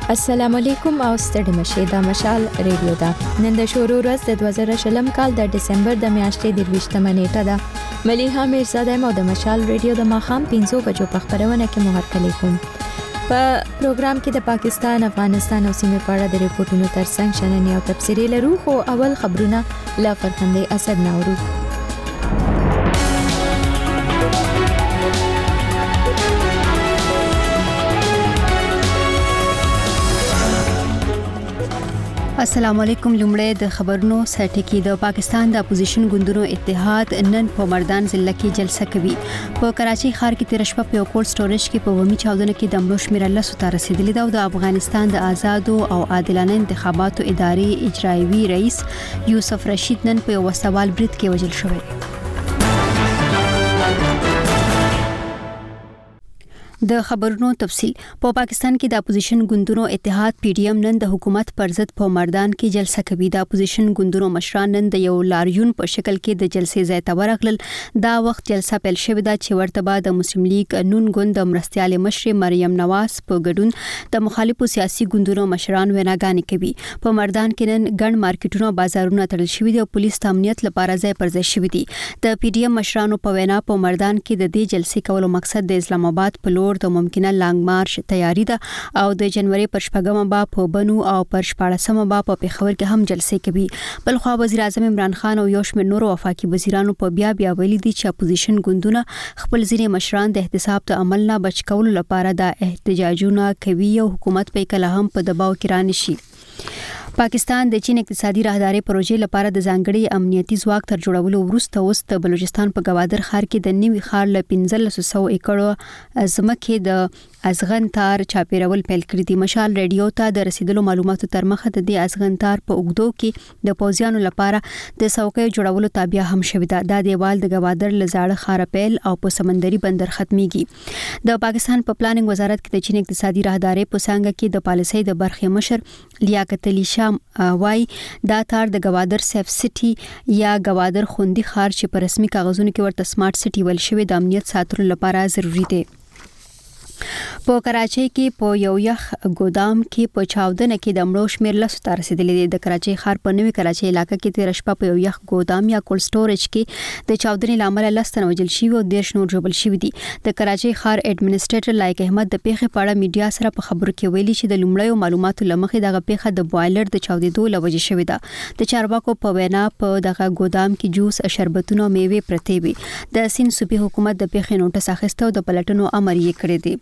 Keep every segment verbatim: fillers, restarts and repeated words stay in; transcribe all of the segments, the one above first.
السلام علیکم او ستړي مشه د مشال ریډیو دا نن د شروع ورځ د دوه زره شلم کال د دسمبر د میاشتې د دویشتمه نیټه ده. ملیحه میرزاده مو د مشال ریډیو د ماخام پنځو بجو په خبرونه کې مو هرکلی کوم. په پروګرام کې د پاکستان، افغانستان او سیمې په اړه د ریپورتونو ترڅنګ شننې او تفسیري لرو، خو اول خبرونه لا فرخندې اسد ناورو. السلام علیکم. لومړی د خبرونو سرټکی. د پاکستان د اپوزیشن ګوندونو اتحاد نن په مردان ضلع کې جلسه کوي. په کراچي ښار کې تیر شپه په کولډ سټوریج کې په ومي چاودنه کې د مړو شمېر لس ته رسیدلی دی او د افغانستان د آزادو او عادلانه انتخاباتو ادارې اجرایوي رئیس یوسف رشید نن په یو سوال برید کې وژل شوی. د خبرونو تفصیل. په پاکستان کې د اپوزیشن ګوندونو اتحاد پی ډی ایم نن د حکومت پر ضد په مردان کې جلسه کوي. د اپوزیشن ګوندونو مشران نن د یو لاریون په شکل کې د جلسې ځای ته ورغلل. دا وخت جلسه پیل شوې ده چې ورته بعد د مسلم لیگ نون ګوند د مرستيال مشر مریم نواز په ګډون د مخالفو سیاسي ګوندونو مشران ویناګانې کوي. په مردان کې نن ګڼ مارکیټونو بازارونه تړل شوي دي او پولیس د امنیت لپاره ځای پر ځای شوي دي. د پی ډی ایم مشرانو په وینا په مردان کې د دې جلسې کولو مقصد د اسلام آباد په لور د ممکنه لانګ مارش تیاری ده او د جنوري پر شپږمه با په بنو او پر شپاړسمه با په پیښور کې هم جلسې کوي. بل خو وزیر اعظم عمران خان او یو شمېر نورو وفاقي وزیرانو په بیا بیا ویلي دي چې اپوزیشن ګوندونه خپل ځینې مشران د احتساب د عمل نه بچ کولو لپاره د احتجاجونه کوي او حکومت په کله هم په دباو کې رانشي. پاکستان د چین اقتصادي راهداري پروژې لپاره د ځانګړي امنیتي ځواک تر جوړولو وروسته اوس د بلوچستان په گوادر ښار کې د نوي ښار ل پنځلس سوه ایکړو ځمکې د ازغن تار چاپیرول پیل کړی دی. مشال ریډیو ته د رسیدلو معلوماتو تر مخه د دې ازغن تار په اوګدو کې د پوځیانو لپاره د څوکۍ جوړولو تابع هم شوی ده. دا دیوال د گوادر ل زاړه ښار پیل او په سمندري بندر ختميږي. د پاکستان په پلانینګ وزارت کې د چین اقتصادي راهداري په څنګه کې د پالیسۍ د برخې مشر لیاقت علي شاه وای دا تار د گوادر سیف سټي یا گوادر خوندي ښار چې په رسمي کاغذونو کې ورته سمارټ سټي ویل شوی د امنیت ساتلو لپاره ضروری دی. په کراچۍ کې په یو یخ ګودام کې په چاودنه کې د مړو شمېر لس ته رسیدلی دی. د کراچۍ ښار په نوي کراچۍ علاقې کې تیر شپه په یو یخ ګودام یا کولډ سټوریج کې د چاودنې لامل لس تنه وژل شوي او دیرش نور ژوبل شوي دي. د کراچۍ ښار ایډمنسټریټر لایق احمد د پیښې په اړه میډیا سره په خبرو کې ویلي چې د لومړیو معلوماتو لمخې دغه پیښه د بوایلر د چاودېدو له وجې شوې ده. د چارواکو په وینا په دغه ګودام کې جوس، شربتونه او میوې پرتې وي. د سین صوبې حکومت د پیښې نوټس اخیسته او د پلټنو امر یې کړی دی.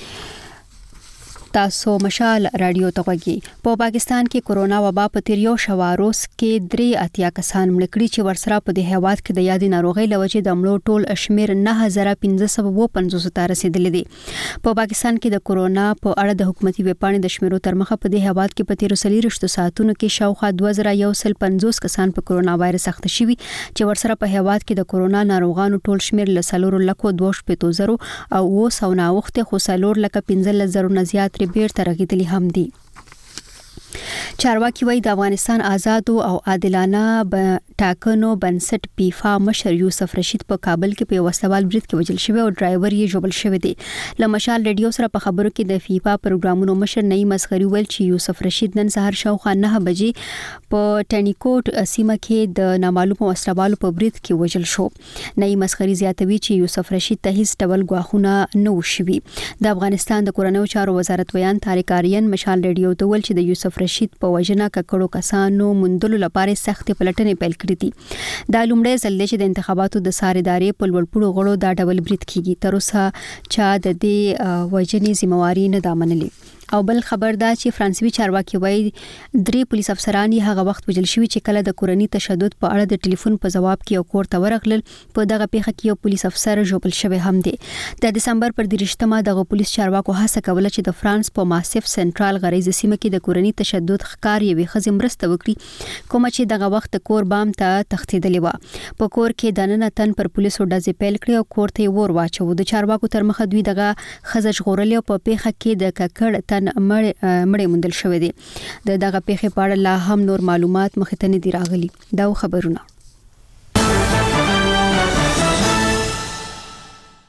تاسو مشال رادیو ته غوږی. په پاکستان کې کورونا وبا په تیر یو شواروس کې درې اتیا کسان مړ کړي چې ورسره په دې هیواد کې د یادې ناروغۍ لوجې د مړو ټول شمیر نه هزار پنځه سوه پنځوس ته رسیدلی دی. په پاکستان کې د کورونا په اړه د حکومتي ویبپاڼې د شمیرو تر مخه په دې هیواد کې په تیر څلوېښتو ساعتونو کې شاوخوا دوه زره یو سل پنځوس کسان په کورونا وایرس اخته شوي چې ورسره په هیواد کې د کورونا ناروغانو ټول شمیر له څلور لکو دوه شپېتو زرو او اوه سوه ناوخته خو څلور لکه پنځلس زرو نه زیات بیرته رغیدلی هم دي. چارواکي وایي د افغانستان آزادو او عادلانه ټاکنو بنسټ پیفا مشر یوسف رشید په کابل کې په یو سوال برید کې وژل شوی او ډرایور یې ژوبل شوی دی. له مشال ریډیو سره په خبرو کې د فیفا پروګرامونو مشر نعیم اصغري ویل چې یوسف رشید نن سهار شاوخوا نه بجې په ټنیکوټ سیمه کې د نامعلومو وسلوالو په برید کې وژل شو. نعیم اصغري زیاتوي چې یوسف رشید ته هیڅ ډول ګواښونه نه وشوي. د افغانستان د کورنیو چارو وزارت ویان طارق آریان مشال ریډیو ته ویل چې د یوسف رشید په وژنه ککړو کسانو مندلو لپاره سخت پلټنې پیل کړې دي. دا لومړی ځل دی چې د انتخاباتو د ساریدارې په لوړپوړو غړو دا ډول برید کیږي. تر اوسه چا د دې وژنې ذمہواری نه ده منلې. او بل خبر دا چې فرانسوي چارواکي وایي درې پولیس افسران یې هغه وخت وژل شوي چې کله د کورني تشدد په اړه د ټلیفون په جواب کې یو کور ته ورغلل. په دغه پیښه کې یو پولیس افسر ژوبل شوی هم دی. د دسمبر پر دیرشتمه دغه پولیس چارواکو هڅه کوله چې د فرانس په ماسیف سنټرال غریزه سیمه کې د کورني تشدد ښکار یوې ښځې مرسته وکړي کومه چې دغه وخت کور بام ته تښتېدلې وه. په کور کې دننه تن پر پولیسو ډزې پیل کړې او کور ته یې ور واچو. د چارواکو تر مخه دوی دغه ښځه ژغورلې او په پیښه کې د ککړ تن مړې موندل شوې دي. د دغه پیښې په اړه لا هم نور معلومات مخې ته نه دي راغلي. دا خبرونه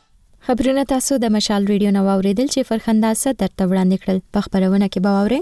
خبرونه تاسو د مشال ریډیو نو اوریدل چې فرخنده ست درته وړاندې کړل. په خبرونه کې به واورئ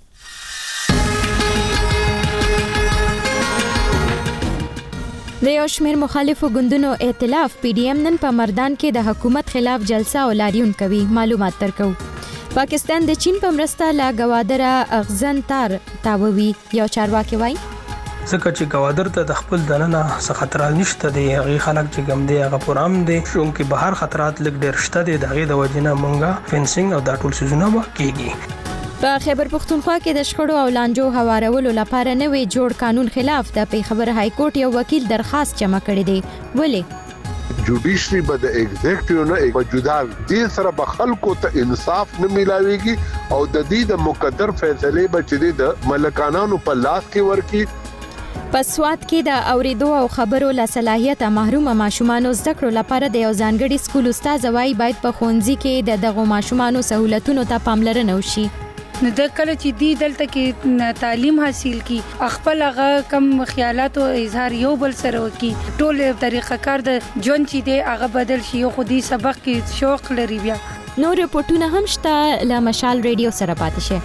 د یو شمېر مخالفو ګوندونو ائتلاف پی ډی ایم نن په مردان کې د حکومت خلاف جلسه او لاریون کوي. معلومات ترکو. پاکستان د چین په مرسته لا گوادره اغزن تار تاووي. یو چارواکي وایي ځکه چې گوادر ته د خپل دننه څه خطرات نشته دی، هغه خلک چې ګم دی هغه پرام دي شوم کې بهر خطرات لګ ډیر شته دي، دغه د وجنه مونږه فینسینګ او دا ټول سيزونه وکړي. په خیبر پختونخوا کې د شخړو او لانجو هوارولو لپاره نوې جوړ قانون خلاف د پیښور های کورټ یو وکیل درخواست جمع کړی دی. ولې جوډیشري به د ایگزیکټیو نه یک جدا دي سره به خلکو ته انصاف نه ملاويږي او د دې د مقدر فیصله به چې د ملکانانو په لاس کې ورکی. په سواد کې د اوریدو او خبرو له صلاحیت محروم ماشومانو زده کړو لپاره د یو ځانګړي سکول استاد وایي باید په ښوونځي کې د دغو ماشومانو سہولتونو ته پاملرنه وشي. نو د کله چې دی دلته کې تعلیم حاصل کی خپل هغه کم خیالات او اظهار یو بل سره وکي، ټول طریقه کار د جون چې دی هغه بدل شي خو دې سبق کې شوق لري. بیا نور رپورټونه هم شته. له مشال ریډیو سره پاتې شئ.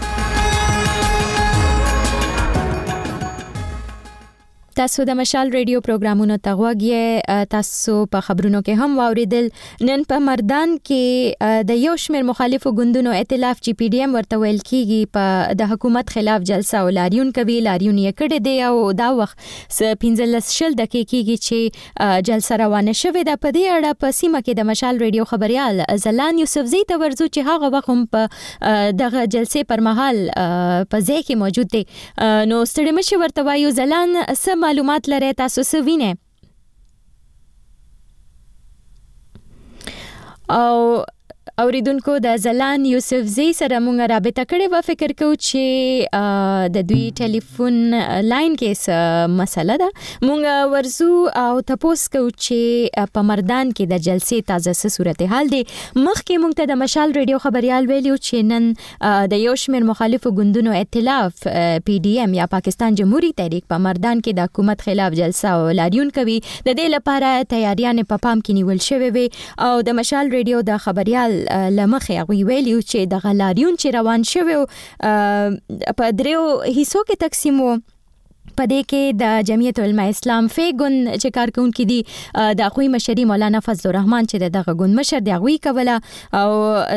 تاسو د مشال ریډیو پروګرامونو ته غوږی. تاسو په خبرونو کې هم واوریدل نن په مردان کې د یو شمېر مخالفو ګوندونو ائتلاف چې پی ډی ایم ورته ویل کیږي په د حکومت خلاف جلسه او لاریون کوي. لاریون یې کړی دی او دا وخت س پنځلس شل دقیقې کېږي چې جلسه روانه شوې ده. په دې اړه په سیمه کې د مشال ریډیو خبريال زلان یوسفزی ته ورځو چې هغه وخت هم په دغه جلسې پر مهال په ځای کې موجود دی. نو ستړي مشه ورته وایو زلان سم معلومات لري تاسو څه وینئ او اوریدونکو د زلان یوسفزی سره مونږ رابطه کړې و. فکر کوو چې د دوی ټلیفون لاین کې څه مسله ده. مونږ ورزو او تاسو کوو چې په مردان کې د جلسې تازه څه صورتحال دی. مخکې مونږ ته د مشال ریډیو خبريال ویلو چې نن د یو شمېر مخالفو ګوندونو ائتلاف پی ډی ایم یا پاکستان جمهوریت تحریک په مردان کې د حکومت خلاف جلسه او لاریون کوي. د دې لپاره تیاریان په پام کې نیول شوې وي او د مشال ریډیو د خبريال لمخه غوي ویلیو چې د غلاریون چې روان شوی په دریو حصو کې تقسیم وو. په دې کې د جمعیت العلماء اسلام فیګون چې کارکونکو دي د اخوی مشري مولانا فضل الرحمن چې دغه ګوند مشر دی غوي کوله او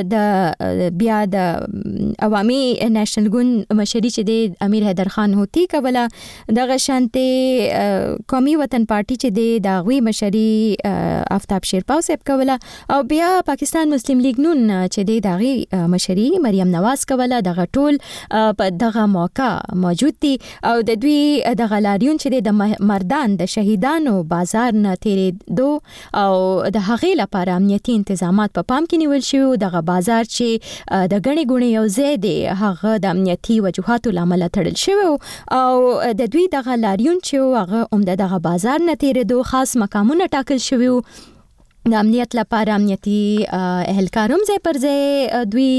د بیا د عوامي نېشنل ګوند مشري چې دی امیر حیدر خان هوتی کوله. دغه شانته قومي وطن پارټي چې دی د غوي مشري آفتاب شیرپاو صاحب کوله او بیا پاکستان مسلم لیگ نون چې دی دغه مشري مریم نواز کوله. دغه ټول په دغه موقع موجود دي او د دوی د غلاریون چې د مردان د شهیدانو بازار نه تیرې دو او د هغې لپاره امنیتي انتظامات په پام کې نیول شوی. دغه بازار چې د غني غونې یو ځای دی هغه د امنیتي وجوهاتو لامل تړل شوی او د دوی د غلاریون چې هغه عمده دغه بازار نه تیرې دو خاص مقامونه ټاکل شوی د امنیت لپاره. امنیتي اهلکاروم ځای پر ځای دوی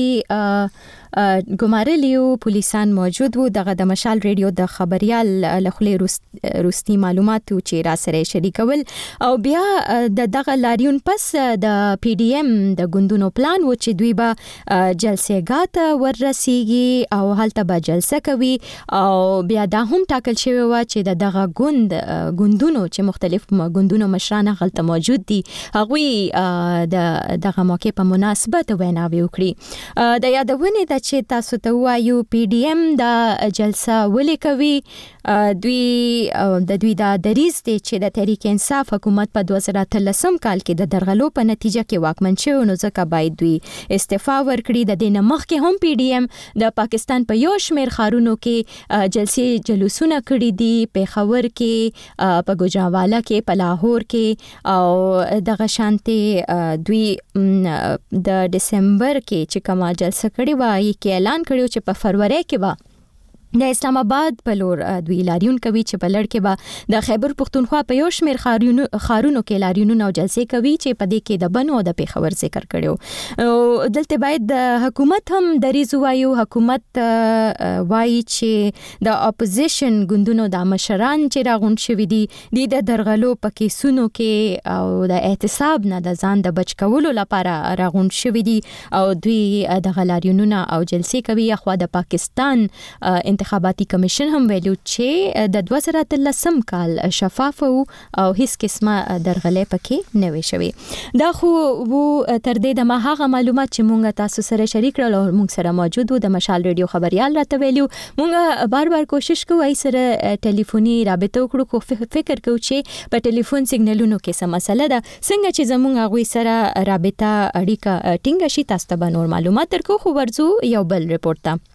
ګمارلیو پولیسان موجود وو. دغه د مشال ریډیو د خبريال لخلي روستي معلومات چې را سره شریکول او بیا د دغه لاریون پس د پی ډی ایم د ګوندونو پلان و چې دوی به جلسې غاته ورسیږي او هلته به جلسه کوي او بیا دا هم ټاکل شوی و چې د دغه ګوند ګوندونو چې مختلف ګوندونو مشران هلته موجود دي هغوی د دغه موقع په مناسبت ویناوي وکړي. د یادونه د چې تاسو ته وایو پی ډی ایم د جلسه ولې کوي. دوی د دوی د دریز دی چې د تحریک انصاف حکومت په دوه زره اتلسم کال کې د درغلو په نتیجه کې واکمن شو نو ځکه باید دوی استعفا ورکړي. د دې نه مخکې هم پی ډی ایم د پاکستان په یو شمېر ښارونو کې جلسې جلوسونه کړي دي، پیښور کې، په ګوجرانوالا کې، په لاهور کې او دغه شانتي دوی د دسمبر کې چې کومه جلسه کړې وه کې اعلان کړو چې په فروری کې به د اسلام آباد په لور دوی لاریون کوي چې په لړ کې به د خیبر پختونخوا په یو شمېر خارونو خارونو کې لاریونونه او جلسې کوي چې په دې کې د بنو او د پیښور ذکر کړو. دلته باید د حکومت هم دریځ وایو. حکومت وایي چې د اپوزیشن ګوندونو د مشران چې راغونډ شوي دي د درغلو په کیسونو کې او د احتساب نه د ځان د بچ کولو لپاره راغونډ شوي دي او دوی د لاریونونه او جلسې کوي. اخوا د پاکستان انتخاباتي کمیشن هم ویلو چې د دوه زره اتلسم کال شفاف او هیڅ قسمه درغلې پکې نه وي شوی. دا خو وو تر دې د ما هغه معلومات چې مونږ تاسو سره شریک کړل او مونږ سره موجود وو. د مشال ریډیو خبريال راته ویلو مونږ بار بار کوشش کوو ای سره ټلیفوني رابطه وکړو خو فکر کوو چې په ټلیفون سیګنالونو کې څه مسله ده. څنګه چې زمونږ هغه سره رابطه اړیکه ټینګه شي تاسو ته به نور معلومات درکو. خو ورځو یو بل ریپورت ته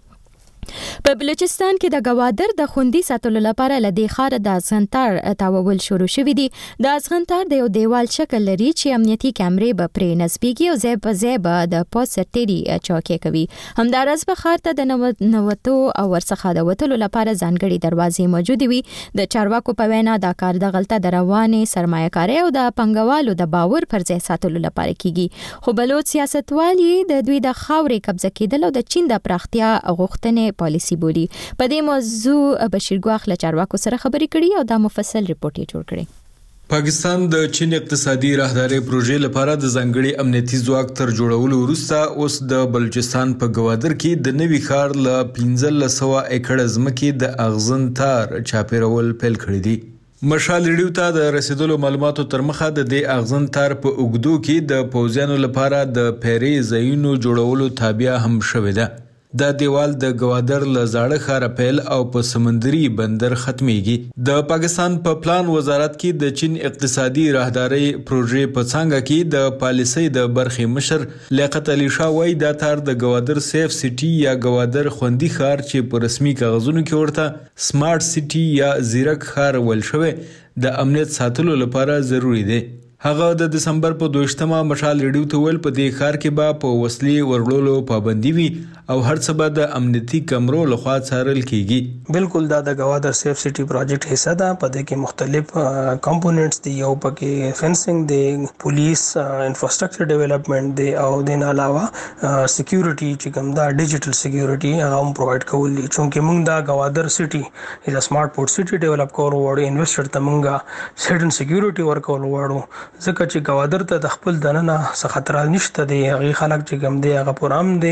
په بلوچستان کې د گوادر د خوندي ساتلو لپاره لدې خار د ازغنتار تاوول شروع شوې دي. د ازغنتار د یو دیوال شکل لري چې امنیتي کیمرې به پرې نصبېږي او ځای په ځای به د پوس سرتيري چوکۍ کوي. همدارس به خار ته د نووتو او ورڅخه د وتلو لپاره ځانګړي دروازې موجود وي. د چارواکو په وینا دا کار د غلطه د روانې سرمایه‌کاري او د پنګوالو د باور پر ځای ساتلو لپاره کیږي. خو بلوچ سیاستوالي د دوی د خاورې قبضه کېدل او د چین د پراختیا غوښتنې پالیسی بولی. په دې موضوع بشیر ګواخ له چارواکو سره خبرې کړي او دا مفصل ریپورت یې جوړ کړی. پاکستان د چین اقتصادي راهداري پروژې لپاره د ځانګړي امنیتي ځواک تر جوړولو وروسته اوس د بلوچستان په گوادر کې د نوي ښار ل پنځلس سوه ایکړ ځمکې د اغزن تار چاپیرول پیل کړی دی. مشال ریډیو ته د رسیدلو معلوماتو تر مخه د دې اغزن تار په اوګدو کې د پوځیانو لپاره د پیری ځایونو جوړولو تابع هم شوې ده. دا دیوال د گوادر له زاړه ښار پیل او په سمندري بندر ختميږي. د پاکستان په پلان وزارت کې د چین اقتصادي راهداري پروژې په څنګه کې د پالیسۍ د برخې مشر لیاقت علي شاه وايي دا تار د گوادر سیف سټي یا گوادر خوندي ښار چې په رسمي کاغذونو کې ورته سمارټ سټي یا زیرک ښار ویل شوی د امنیت ساتلو لپاره ضروری دی. هغه د دسمبر په دویشتمه مشال ریډیو ته ویل په دې ښار کې به په وسلې ورغلولو پابندي وي او هر څه به د امنیتي کمرو لخوا څارل کیږي. بالکل دا د گوادر سیف سټي پروجیکټ حصہ ده. په دې کې مختلف کمپوننټس دي. یو پکې فنسینګ دی، پولیس انفراستراکچر ډیولپمنٹ دی او د علاوه سکیورټي چې کوم دا ډیجیټل سکیورټي هغه هم پرووایډ کول دي. چونکه موږ دا گوادر سټي از سمارټ پورټ سټي ډیولپ کول وړو انویسټر ته موږ سیډن سکیورټي ورکول وړو ځکه چې گوادر ته د خپل دننه څه خطر نشته دی. هغه خلک چې کوم دی هغه پرام دی،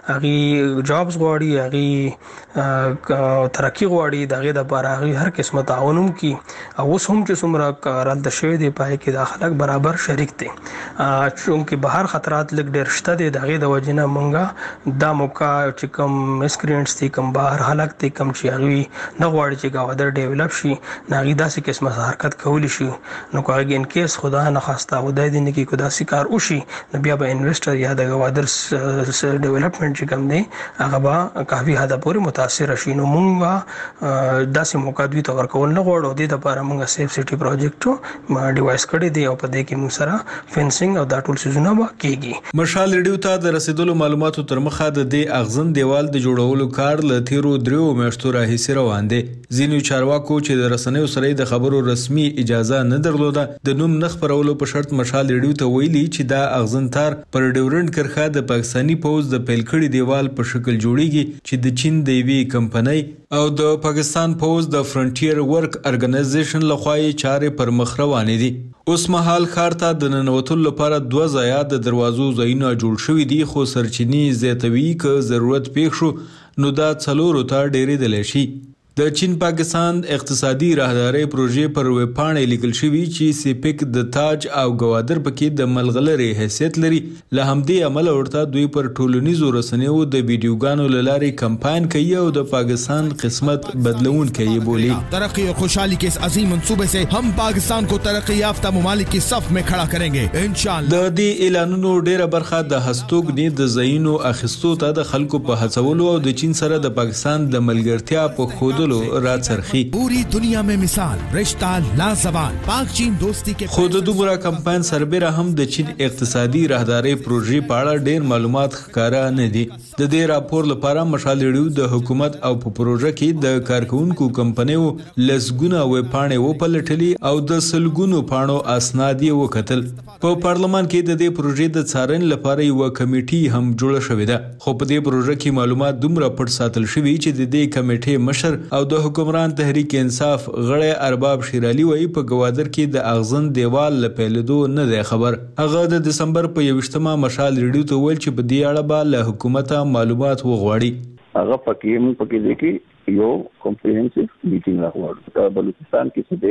هغه جابز غواړي، هغه ترقی غواړي، دغه د لپاره هغه هر قسمه تعاونم کی او اوس هم چې څومره کارل د شوی دی پای کې د خلک برابر شریک دي. چونکه بهر خطرات لګ ډیر شته دي. دغه د وجنه مونږه دا موقع چې کوم مسکرینټس دي، کوم بهر خلک دي، کوم چې هغه نه غواړي چې گوادر ډیولپ شي، نه داسې قسمه حرکت کولی شي. نو کوي ان کیس خدا نه خواسته و د دې نه کې کودا سکار وشي نو بیا به انویسټر یا د گوادر ډیولپمنٹ چې کوم دی هغه به کافي حد پورې متاثر شي. نو مونږه داسې موقع دوی ته ورکول نه غواړو. د لپاره مونږه سیف سټي پروجیکټ ما ډیوایس کړی دی او په دې کې موږ سره فنسینګ او دا ټول سيزونه به کیږي. مشال ریډیو ته د رسیدلو معلوماتو تر مخه د دې اغزن دیوال د جوړولو کار ل تیرو دریو میاشتو راهیسې روان دی. ځینو چارواکو چې د رسنیو سره د خبرو رسمي اجازه نه درلوده د نوم نه خبرولو په شرط مشال ریډیو ته ویلي چې دا اغزن تار پر ډیورنډ کرخه د پاکستانی پوز د پیل کړي دیوال په شکل جوړیږي چې د چین د یوې کمپنۍ او د پاکستان پوز د فرنټیر ورک ارګنایزیشن لخوا یې چارې پر مخ روانې دي. اوس مهال ښار ته د ننوتلو لپاره دوه ځایه د دروازو ځایونه جوړ شوي دي، خو سرچینې زیاتوي که ضرورت پیښ شو نو دا څلورو ته ډیریدلی شي. د چین پاکستان اقتصادي راهداري پروژې پر ویب پاڼې لیکل شوی چې سیپک د تاج او گوادر پکې د ملغلري حیثیت لري. له همدې عمل ورته دوی پر ټولنیزو رسنیو د ویډیوګانو لارې کمپاین کوي او د پاکستان قسمت بدلون کوي بولی. ترقی اور خوشحالی کے اس عظیم منصوبے سے ہم پاکستان کو ترقی یافتہ ممالک کی صف میں کھڑا کریں گے انشاءاللہ. د دې اعلانونو ډیره برخه د هستوګنې د زینو اخیستو ته د خلکو په هڅولو او د چین سره د پاکستان د ملګرتیا په خوده پریخودلو راڅرخي. पूरी दुनिया में मिसाल रिश्ता लाजवाल पाक चीन दोस्ती के خود دومره کمپاین سربېره هم د چین اقتصادي راهداري پروژې په اړه ډېر معلومات ښکارا نه دي. د دې راپور لپاره مشال ریډیو د حکومت او په پروژه کې د کارکونکو کمپنیو لسګونه وې پاڼې وپلټلي او د سلګونو پاڼو اسناد یې وکتل. په پارلمان کې د دې پروژې د څارنې لپاره یو کمیټي هم جوړه شوې ده. خو په دې پروژه کې معلومات دومره پټ ساتل شوي چې د دې کمیټې مشر او د حکمران تحریک انصاف غړی ارباب شیرالي وایي په ګوادر کې د اغزن دیوال له پیلېدو نه دی خبر. هغه د دسمبر په یوویشتمه مشال ریډیو ته وویل چې په دې اړه به له حکومته معلومات وغواړي. هغه پکې موږ پکې دی کې یو کمپریهنسیو میټینګ راغواړو. په بلوچستان کې څه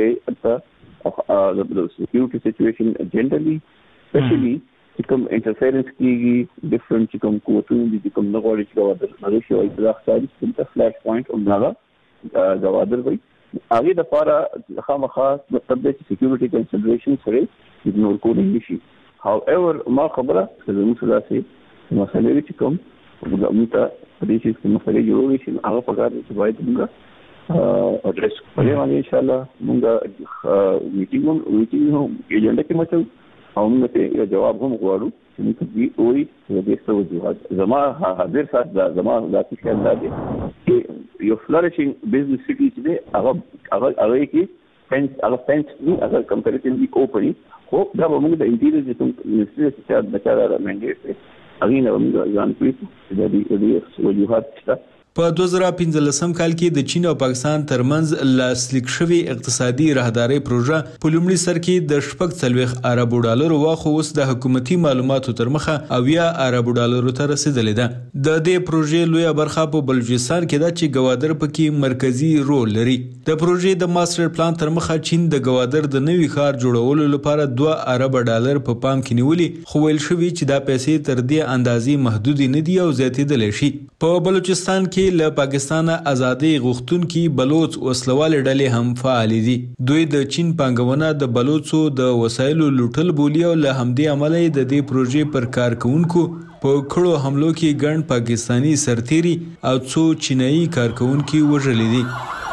دی د سکیورټي سچويشن جنرالي سپیشلی چې کوم انټرفیرنس کیږي ډیفرنٹ چې کوم قوتونه دي چې کوم نه غواړي چې دا د شي او د اختیاري څخه فلاش پوینټ او هغه د وادر وي هغه د لپاره خامخا مطلب د سکیورټي کنسیډریشن سره اګنور کول نشي. however ما خبره چې موږ سلاسي مسلې چې کوم موږ ته د دې چې مسلې جوړوي چې هغه په کار کې باید موږ اډریس کړو. باندې ان شاء الله موږ میټینګ میټینګ هم ایجنډا کې مچو او موږ ته یو جواب هم غواړو چې موږ دې وایي چې د څه وجوهات زما حاضر سات دا زما ذاتي خیال دی چې یو فلریشنګ بزنس سټي چې هغه هغه هغه کې فینس هغه فینس دی هغه کمپیریټیولی اوپن خو دا به موږ د انټیریور د منسټری چې د چاره منډیټ اغه نه موږ ځان پېښو د دې د وجوهات شته. په دوه زره پنځلسم کال کې د چین او پاکستان ترمنځ لاسلیک شوی اقتصادي راهداري پروژه په لومړي سر کې د شپږ څلوېښت اربو ډالرو واخو اوس د حکومتي معلوماتو تر مخه اویا اربو ډالرو ته رسیدلې ده. د دې پروژې لویه برخه په بلوچستان کې ده چې ګوادر پکې مرکزی رول لري. د پروژې د ماستر پلان تر مخه چین د ګوادر د نوي ښار جوړولو لپاره دوه ارب ډالر په پام کې نیولي خو ویل شوی چې دا پیسې تر دې اندازې محدود نه دي او زیاتېدلی شي. په بلوچستان کې له پاکستان ازادي غوښتونکي بلوچ وسلوال ډلې هم فعال دي. دوی د چین پانګونه د بلوچو د وسایلو لوټل بولی او له همدې عمله د دې پروژې پر کارکونکو په کړو حملو کې ګڼ پاکستانی سرتیري او څو چینایي کارکونکي وژلي دي.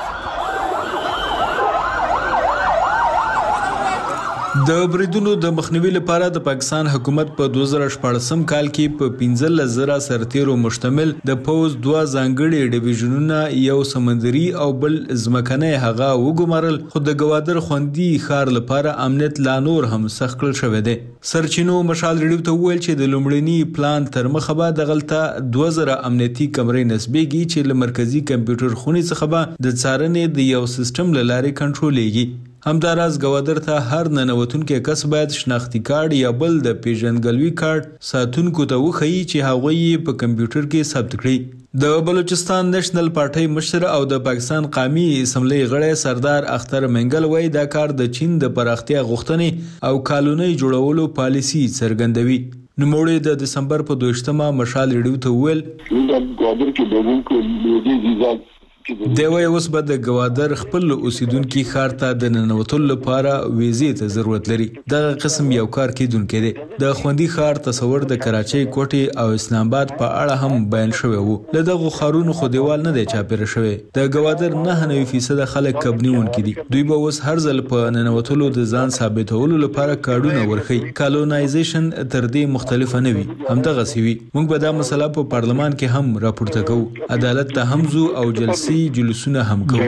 د بریدونو د مخنیوي لپاره د پاکستان حکومت په دوه زره شپاړسم کال کې په پنځلس زره سرتیرو مشتمل د پوز دوه ځانګړي ډیویژنونه یو سمندري او بل ځمکنی هغه وګمارل خو د ګوادر خوندي ښار لپاره امنیت لا نور هم سخت کړل شوی دی. سرچینو مشال ریډیو ته وویل چې د لومړني پلان تر مخه به دغلته دوه زره امنیتي کمرې نسبېږي چې له مرکزي کمپیوټر خونې څخه به د څارنې د یو سیستم له لارې کنټرولېږي. همداراز ګوادر ته هر ننوتونکي کس باید شناختی کارت یا بل د پیژندګلوي کارت ساتونکو ته وښيي چې هغوی یې په کمپیوټر کې ثبت کړي. د بلوچستان نېشنل پارټۍ مشر او د پاکستان قومي اسمبلی غړی سردار اختر منګل وایي دا کار د چین د پراختیا غوښتنې او کالونۍ جوړولو پالیسي څرګندوي. نوموړي د دسمبر په دویشتمه مشال ریډیو ته وویل ګوادر کې لوګو کو لوګي دی وایي اوس به د ګوادر خپل اوسیدونکي ښار ته د ننوتلو لپاره ویزې ته ضرورت لري. دغه قسم یو کار کیدونکی دی. د خوندي ښار تصور د کراچۍ کوټې او اسلام آباد په اړه هم بیان شوی وو. له دغو ښارونو خو دیوال نه دی چاپېره شوی. د ګوادر نهه نوي فیصده خلک کبنیونکي دي. دوی به اوس هر ځل په ننوتلو د ځان ثابتولو لپاره کارډونه ورښيي. کالونایزیشن تر دې مختلفه نه وي. همدغسې وي. موږ به دا مسله په پارلمان کې هم راپورته کوو. عدالت ته هم ځو او جلسې جلوسونه هم کوي.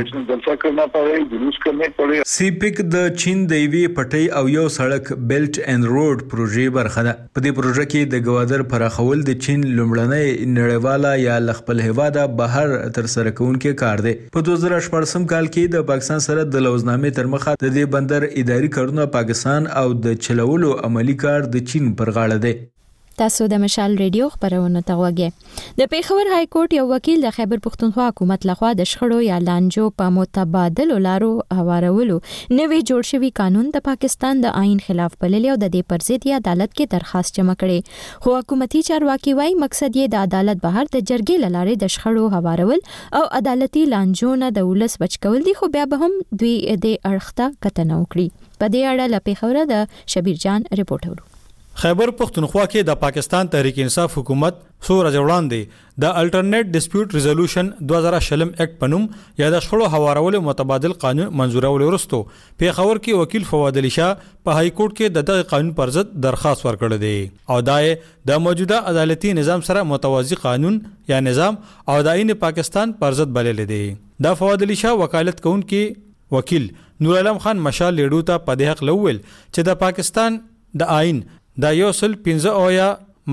سیپیک د چین د یوې پټۍ او یو سړک بیلټ اینډ روډ پروژې برخه ده. په دې پروژه کې د ګوادر پراخول د چین لومړنۍ نړیواله یا له خپل هیواده بهر ترسره کوونکی کار دی. په دوه زره شپاړسم کال کې د پاکستان سره د لوزنامې تر مخه د دې بندر اداري کارونه پاکستان او د چلولو عملی کار د چین پر غاړه دی. تاسو د مشال ریډیو خبرونه ته وګورئ. د پیښور های کورټ یو وکیل د خیبر پښتونخوا حکومت لخوا د شخړو یا لانجو په متبادل لارو هوارولو نوی جوړ شوی قانون د پاکستان د آئین خلاف بللی او د دې پر ضد عدالت کې درخواست جمع کړي. خو حکومتي چارواکي وايي مقصد یې د عدالت بهر د جرګې لارې د شخړو هوارول او عدالتي لانجو نه د ولس بچ کول دي. خو بیا به هم دوی د اړخته کتنه وکړي. په دې اړه له پیښور د شبیر جان رپورټ ورو. خیبر پختونخوا کې د پاکستان تحریک انصاف حکومت څو ورځې وړاندې د الټرنیټ ډسپیوټ ریزولوشن دوه زره شلم اکټ پنوم یا د شخړو هوارولو متبادل قانون منزورولو وروسته پیښور کې وکیل فواد علي شاه په های کورټ کې د دغه قانون پر ضد درخواست ورکړی دی او دا د موجوده عدالتي نظام سره متوازی قانون یا نظام او د آئین پاکستان پر ضد بللی دی. د فواد علي شاه وکالت کوونکی وکیل نور علم خان مشال لیډو ته په دې حق لول چې د پاکستان د آئین دا یو سل پنځه اویا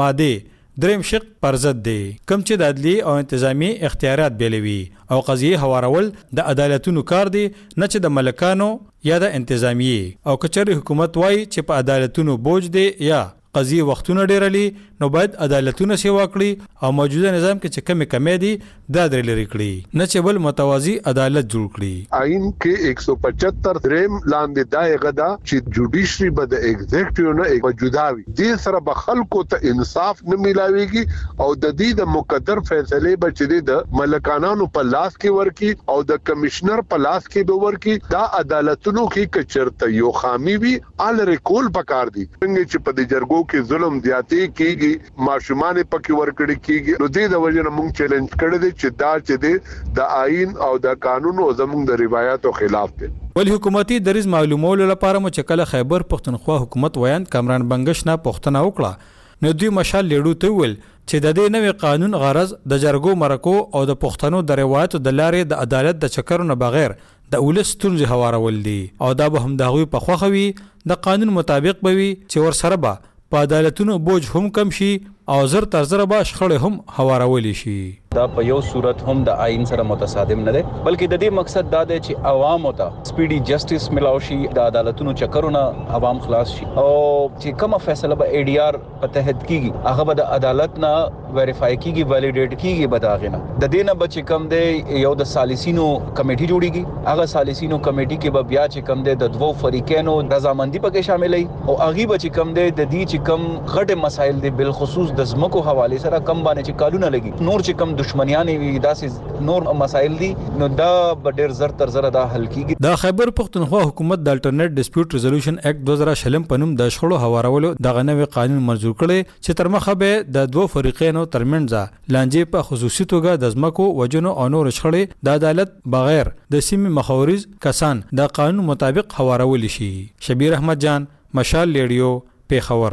ماده دریم شق پر ضد دی کوم چې د عدلی او انتظامی اختیارات بیلوي او قضیه هوارول د عدالتونو کار دی نه چې د ملکانو یا د انتظامی او کچري حکومت وای چې په عدالتونو بوج دی یا قضیه وختونه ډیرلی نو باید عدالتونه سیوا کړي او موجوده نظام کې چې کمی کمی دي دا درې لري کړي نه چې بل متوازی عدالت جوړ کړي. آئین کې ایک سو پچہتر دریم لاندې دا غدا چې جوډیشري به د ایگزیکټیو نه ایک جداوي دې سره به خلکو ته انصاف نه ملاويږي او د دې د مقدر فیصله به د ملکانانو په لاس کې ورکی او د کمشنر په لاس کې به ورکی دا عدالتونو کې کچرته یو خامي وي ال ریکول پکار دي څنګه چې په دې جرګو کې ظلم زیاتی کیږي ماشومان پکې ورکړي کیږي نو دې د وجه نه موږ چیلنج کړی دی چې دا چې دی د آئین او د قانون او زموږ د روایتو خلاف دی. ولی حکومتي دریز معلومولو لپاره مو چې کله خیبر پختونخوا حکومت ویان کامران بنگش نه پښتنه وکړه نو دوی مشال لیډو ته ویل چې د دې نوې قانون غرض د جرګو مرکو او د پښتنو د روایتو د لارې د عدالت د چکرو نه بغیر د اولس ستونزې هوارول دي او دا به هم د هغوی په خوښه وي د قانون مطابق به وي چې ورسره به په عدالتونو بوج هم کم شي او زر تر زر به شخړې هم هوارولی شي. دا په یو صورت هم د آئین سره متصادم نه دی بلکې د دې مقصد دا دی چې عوام ته سپیډي جسټیس ملاو شي د عدالتونو چکرونه عوام خلاص شي او چې کومه فیصله به ای ډی آر په تحت کیږي هغه به د عدالت نه ویریفای کیږي ویلیډیټ کیږي به دا غنه د دې نه به چې کم دی یو د سالسینو کمیټي جوړیږي هغه سالسینو کمیټي کې به بیا چې کم دی د دوو فریقینو رضامندي پکې شاملې او هغه به چې کم دی د دې چې کم غټه مسایل دی بل خصوص د زمکو حواله سره کم باندې چې کالونه لګي نور چې کم دشمنیان وي داسې نور مسایل دي نو دا ډېر زر تر زر دا حل کیږي. د خیبر پختونخوا حکومت د الټرنیټ ډسپیوټ ریزولوشن اکټ دوه زره شلم پنوم د شخړو هوارولو د غنوي قانون منزور کړي چې تر مخه به د دوه فریقینو ترمنځ لانجې په خصوصي توګه د زمکو وجنو او نور شخړې د عدالت بغیر د سیمې مخاورز کسان د قانون مطابق هوارول شي. شبیر احمد جان مشال لیډیو پیښور.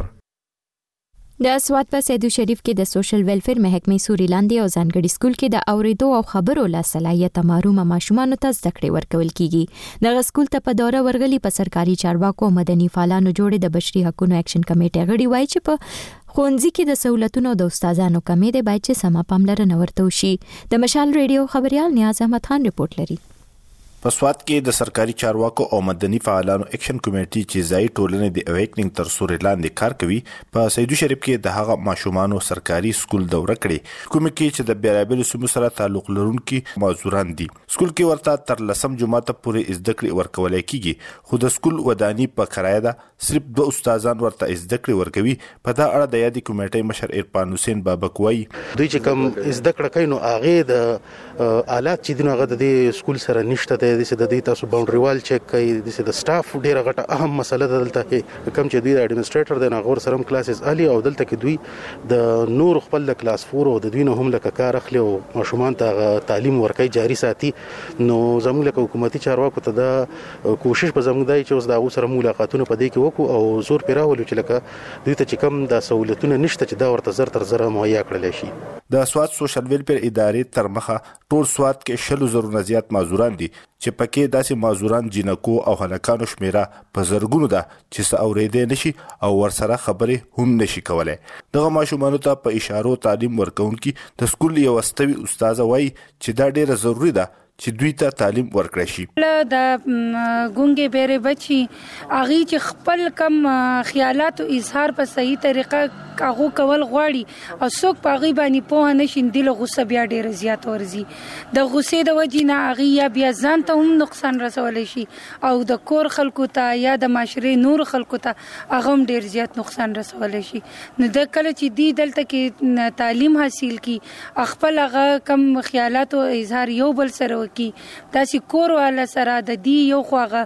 د سوات په سیدو شریف کې د سوشل ویلفیر محکمې سوري لاندې او ځانګړي سکول کې د اوریدو او خبرو لا صلاحیت محروم ماشومانو ته زده کړې ورکول کیږي. د سکول ته په دوره ورغلي په سرکاري چارواکو مدني فعالانو جوړې د بشري حقوقو اکشن کمیټې غړي وایي چې په ښوونځي کې د سہولتونو د استادانو کمی دی باید چې سم پاملرنه ورته وشي. د مشال ریډیو خبريال نیاز احمد خان رپورټ لري. په سوات کې د سرکاري چارواکو او مدني فعالانو اکشن کمیټي چې ځای ټولنې د اویکنینګ تر سوري لاندې کار کوي په سیدو شریف کې د هغه ماشومانو سرکاري سکول دوره کړې کوم کې چې د بیرابل سیمو سره تعلق لرونکي معذوران دي. سکول کې ورته تر لسم جماعت پورې زده کړې ورکول کېږي خو د سکول ودانی په کرایه ده صرف دوه استادان ورته زده کړې ورکوي. په دا اړه د یادې کمیټې مشر ارفان حسین بابک وایي دوی چې کوم زده کړه کوي نو هغه د آلات چې دغه د سکول سره نشته د دې تاسو باونډري وال چک کوي د سټاف ډیره غټه اهم مسله ده دلته کې کوم چې دوی د اډمنسټریټر د نغور سره کلاسز علي او دلته کې دوی د نور خپل د کلاس فور او د دوی نه هم لکه کار اخلي او ماشومان ته تعلیم ورکوي جاري ساتي. نو زموږ لکه حکومتي چارواکو ته دا کوشش په زموږ دی چې اوس د هغو سره ملاقاتونه په دې کې وکړو او زور پرې راولو چې لکه دوی ته چې کوم د سہولتونه نشته چې دا ورته زر تر زره مهیا کړلی شي. د سوات سوشل ویلفیر ادارې تر مخه ټول سوات کې شلو زرو نه زیات معذوران دي چې پکې داسې معذوران جنکو او هلکانو شمیره په زرګونو ده چې څه اورېدی نشي او ورسره خبرې هم نشي کولی. دغه ماشومانو ته په اشارو تعلیم ورکوونکي د سکول یو واستوي استاده وایي چې دا ډیره ضروري ده چې دوی ته تعلیم ورکړی شي. د ګونګې بیرې بچي هغه چې خپل کم خیالات او اظهار په صحیح طریقه هغه کول غواړي او څوک په هغه باندې پوه نه شي د غصه بیا ډیر زیات ورزي د غصې د وجې نه هغه یا بیا ځان ته هم نقصان رسولی شي او د کور خلکو ته یا د معاشرې نور خلکو ته هغه هم ډیر زیات نقصان رسولی شي. نو د کله چې دی دلته کې تعلیم حاصل کی خپل هغه کم خیالات او اظهار یو بل سره وکي داسې کور والا سره د دی یو خواغه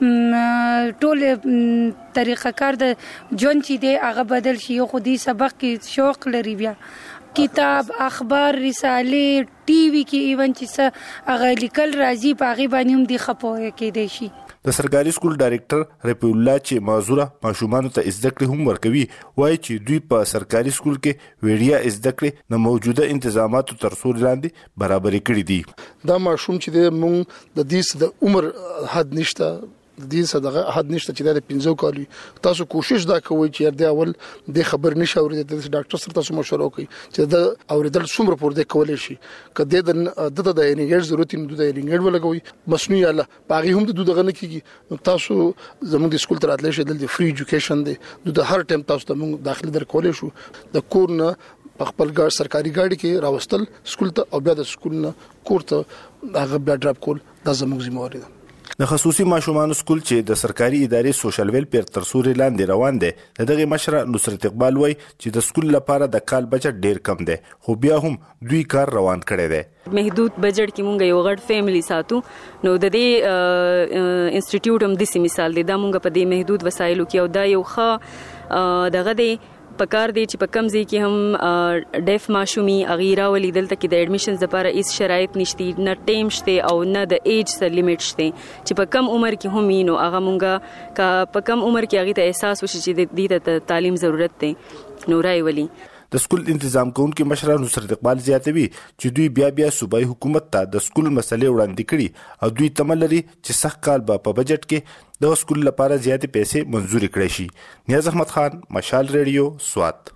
ټول طریقه کار د جون چې دی هغه بدل شي یو خو دی سبق کې شوق لري بیا کتاب اخبار رساله ټي وي کې ایون چې هغه لیکل راځي په هغه باندې هم دی خپوي کې دی شي د سرکاري سکول ډایریکټر رفیع الله چې معذوره ماشومان ته زده کړې هم ورکوي وایي چې دوی په سرکاري سکول کې ویډیا زده کړې د موجوده انتظاماتو تر څور لاندې برابرې کړې دي دا ماشوم چې د مونږ د دې د عمر حد نشته د دې صدقه حد نشته چې د پنځو کالي تاسو کوشش دا کوئ چې د اول د خبر نشه اورید د ډاکټر سره تاسو مشوره وکړئ چې د اوریدل څومره پور دی کولای شي کله د د د انګریز ضرورت نه د انګریز ولګوي مصنوعي الله باغی هم د دغه نه کیږي تاسو زموږ د سکول تر اتلې شه د فری ایجوکیشن دی د هر ټیم تاسو ته موږ داخله در کولای شو د کور نه خپل ګاډ سرکاري ګاډي کې راوستل سکول ته او بیا د سکول نه کور ته هغه بیا ډراپ کول دا زموږ ذمہ واري ده د خصوصي ماشومان سکول چې د سرکاري ادارې سوشل ویلفیر تر سوري لاندې روان دي دغه مشره نصرت اقبال وای چې د سکول لپاره د کال بجټ ډیر کم دی خو بیا هم دوی کار روان کړي دي محدود بجټ کې مونږ یو غټ فیملی ساتو نو د دې انسټیټیوټ هم د سیمه مثال دی دا مونږ په دې محدود وسایلو کې او دا یو ښه دغه دی پکار دی چې په کم ځای کې هم ډیف ماشومي اغیرا ولې دلته کې د اډمیشنز لپاره هیڅ شرایط نشته نه ټیم شته او نه د ایج سره لیمټ شته چې په کم عمر کې هم نو هغه مونږه کا په کم عمر کې هغه ته احساس وشي چې د دې ته تعلیم ضرورت دی نو راي ولي د سکول تنظیم کوونکي مشره نصرت اقبال زیاتوي چې دوی بیا بیا صوبایي حکومت ته د سکول مسلې وړاندې کړي او دوی تمل لري چې سخت کال به په بجټ کې د سکول لپاره زیاتې پیسې منزوري کړي شي نیاز احمد خان مشال ریډیو سوات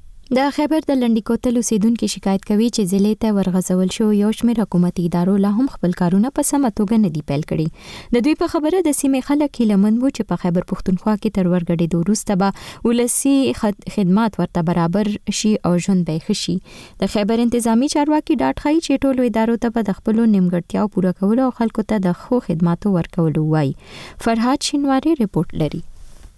د خیبر د لنډی کوتل اوسیدونکو شکایت کوي چې ضلع ته ورغځول شو یو شمېر حکومتي ادارو لا هم خپل کارونه په سمه توګه نه دي پیل کړي د دوی په خبره د سیمې خلک هیلهمند وو چې په خیبر پښتونخوا کې تر ورګډېدو وروسته به ولسي خدمات ورته برابر شي او ژوند به ښه شي د خیبر انتظامی چارواکي ډاډ ښیي چې ټولو ادارو ته به د خپلو نیمګړتیاو پوره کولو او خلکو ته د ښو خدماتو ورکولو وایي فرهاد شینواری رپورټ لري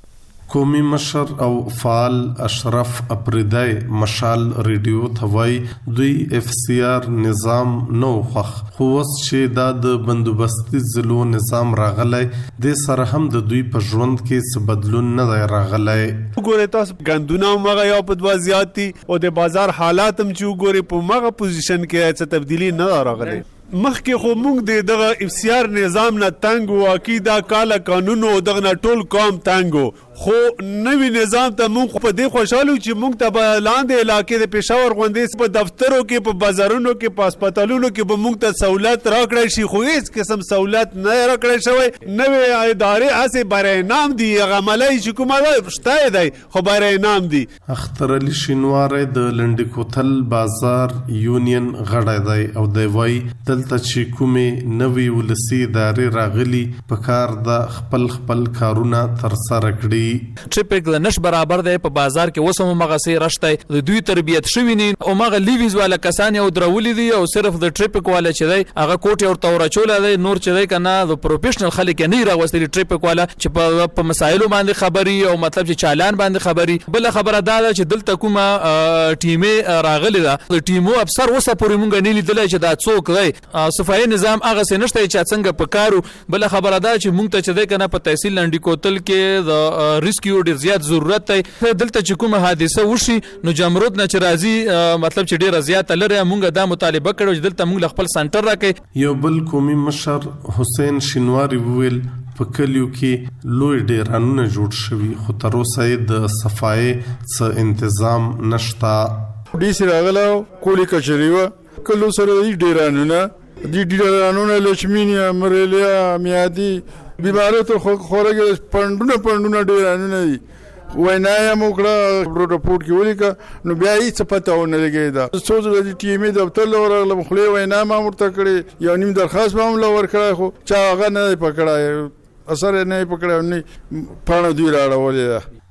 قومي مشر او فعال اشرف اپریدای مشال ریډیو ثوای دوی اف سی آر نظام نو خوخ خو وس چې دا د بندوبستي ضلعو نظام راغلی د سره هم د دوی په ژوند کې څه بدلون نه دی راغلی وګورئ تاسو ګندونه مغه یو په وضعیتي او د بازار حالات هم چې وګورئ په مغه پوزیشن کې څه تبدیلی نه راغلی مخکې خو موږ د دغه اف سی آر نظام نه تنګ و عقیده کاله قانون او دغه ټول قوم تنګ خو نوی نظام ته موږ په دې خوشاله چې موږ ته به لاندې علاقې د پېښور غونډې په دفترو کې په بازارونو کې په هسپتالونو کې به موږ ته سہولت راکړی شي خو هیڅ قسم سہولت نه راکړی شوی نوې ادارې هسې برای انعام دي هغه عملی چې کومه شته دی خو برای انعام دي اختر علي شینواری د لنډی کوتل بازار یونین غړی دی او دی وایي دلته چې کومې نوې ولسي ادارې راغلي په کار د خپل خپل کارونه ترسره کړي ټریفیک لنش برابر دی په بازار کې وسمو مغسي رشته د دوی تربیت شوی نه او مغه لیویز والا کسان یو درولې دي او صرف د ټریفیک والا چې دی هغه کوټ او تور چول دی نور چې دی کنه د پروفیشنل خلک نه راوستي ټریفیک والا چې په مسایلو باندې خبري او مطلب چې چالان باندې خبري بل خبره دا چې دلته کومه ټیمه راغلی دا د ټیمو افسر وسه پورې مونږ نه لیدل چې دا څوک دی صفای نظام هغه سنشته چې څنګه په کارو بل خبره دا چې مونږ ته چې دی کنه په تحصیل لنډی کوتل کې د ریسکیو ډیر زیات ضرورت دی دلته چې کومه حادثه وشي نو جمرود نه چې راځي مطلب چې ډیر زیات لري مونږ دا مطالبه کړو چې دلته مونږ خپل سنټر راکې یو بل قومي مشر حسین شینواری ویل په کلیو کې لوی ډیرانونه جوړ شوي خو تر اوسه د صفای څه تنظیم نشتا ډی سي راغلو کولی کچریو کلو سره ډیرانونه دي ډیرانونه لچمینیا مرلیا میادي بیمارو ته خورګ پندونه پندونه ډیرانونه دي وینایا موکړه رپورټ کې ولیکا نو بیا هیڅ پته ونه لګی دا څو ځله د ټي ام دفتر لورغله خلې وینا ما مرته کړی یو نیم درخواست به هم لور کړای خو چا هغه نه پکړای اثر نه پکړای نه پاڼه دی راړولې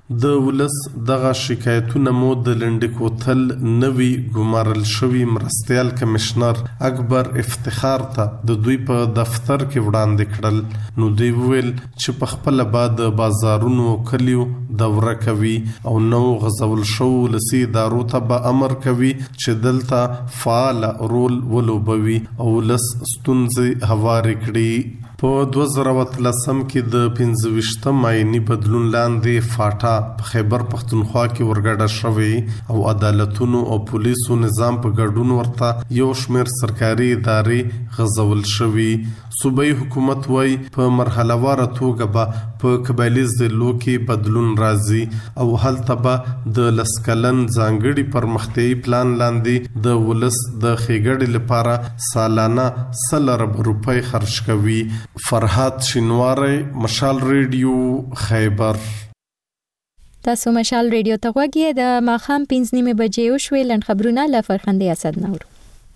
د ولس دغه شکایتونه مو د لنډکوتل نوي ګمارل شوی مرستيال کمشنر اکبر افتخار ته د دوی په دفتر کې وړاندې کړل. نو دوی ویل چې په خپل بعد بازارونو کلیو دوره کوي او نو غزول شو لسی دارو ته به امر کوي چې دلته فعال رول ولوبوي او لس ستونزې هوارې کړي. په دوه زره اتلسم کې د پنځه ویشتم آئینی بدلون لاندې فاټا په خیبر پختونخوا کې ورګډه شوې او عدالتونو او پولیسو نظام په ګډون ورته یو شمېر سرکاري ادارې غزول شوې. صوبایي حکومت وای په مرحله واره توګه به په قبایلي ضلعو کې بدلون راځي او هلته به د لسکلن ځانګړي پرمختیایي پلان لاندې د ولس د ښېګړې لپاره سالانه سل ارب روپۍ خرج کوي. فرحات شینواری، مشال ریډیو، خیبر. تاسو مشال ریډیو ته غوږی د ماخام پنځه نیمه بجې وشوي. لن خبرونه له فرخنده اسد نور.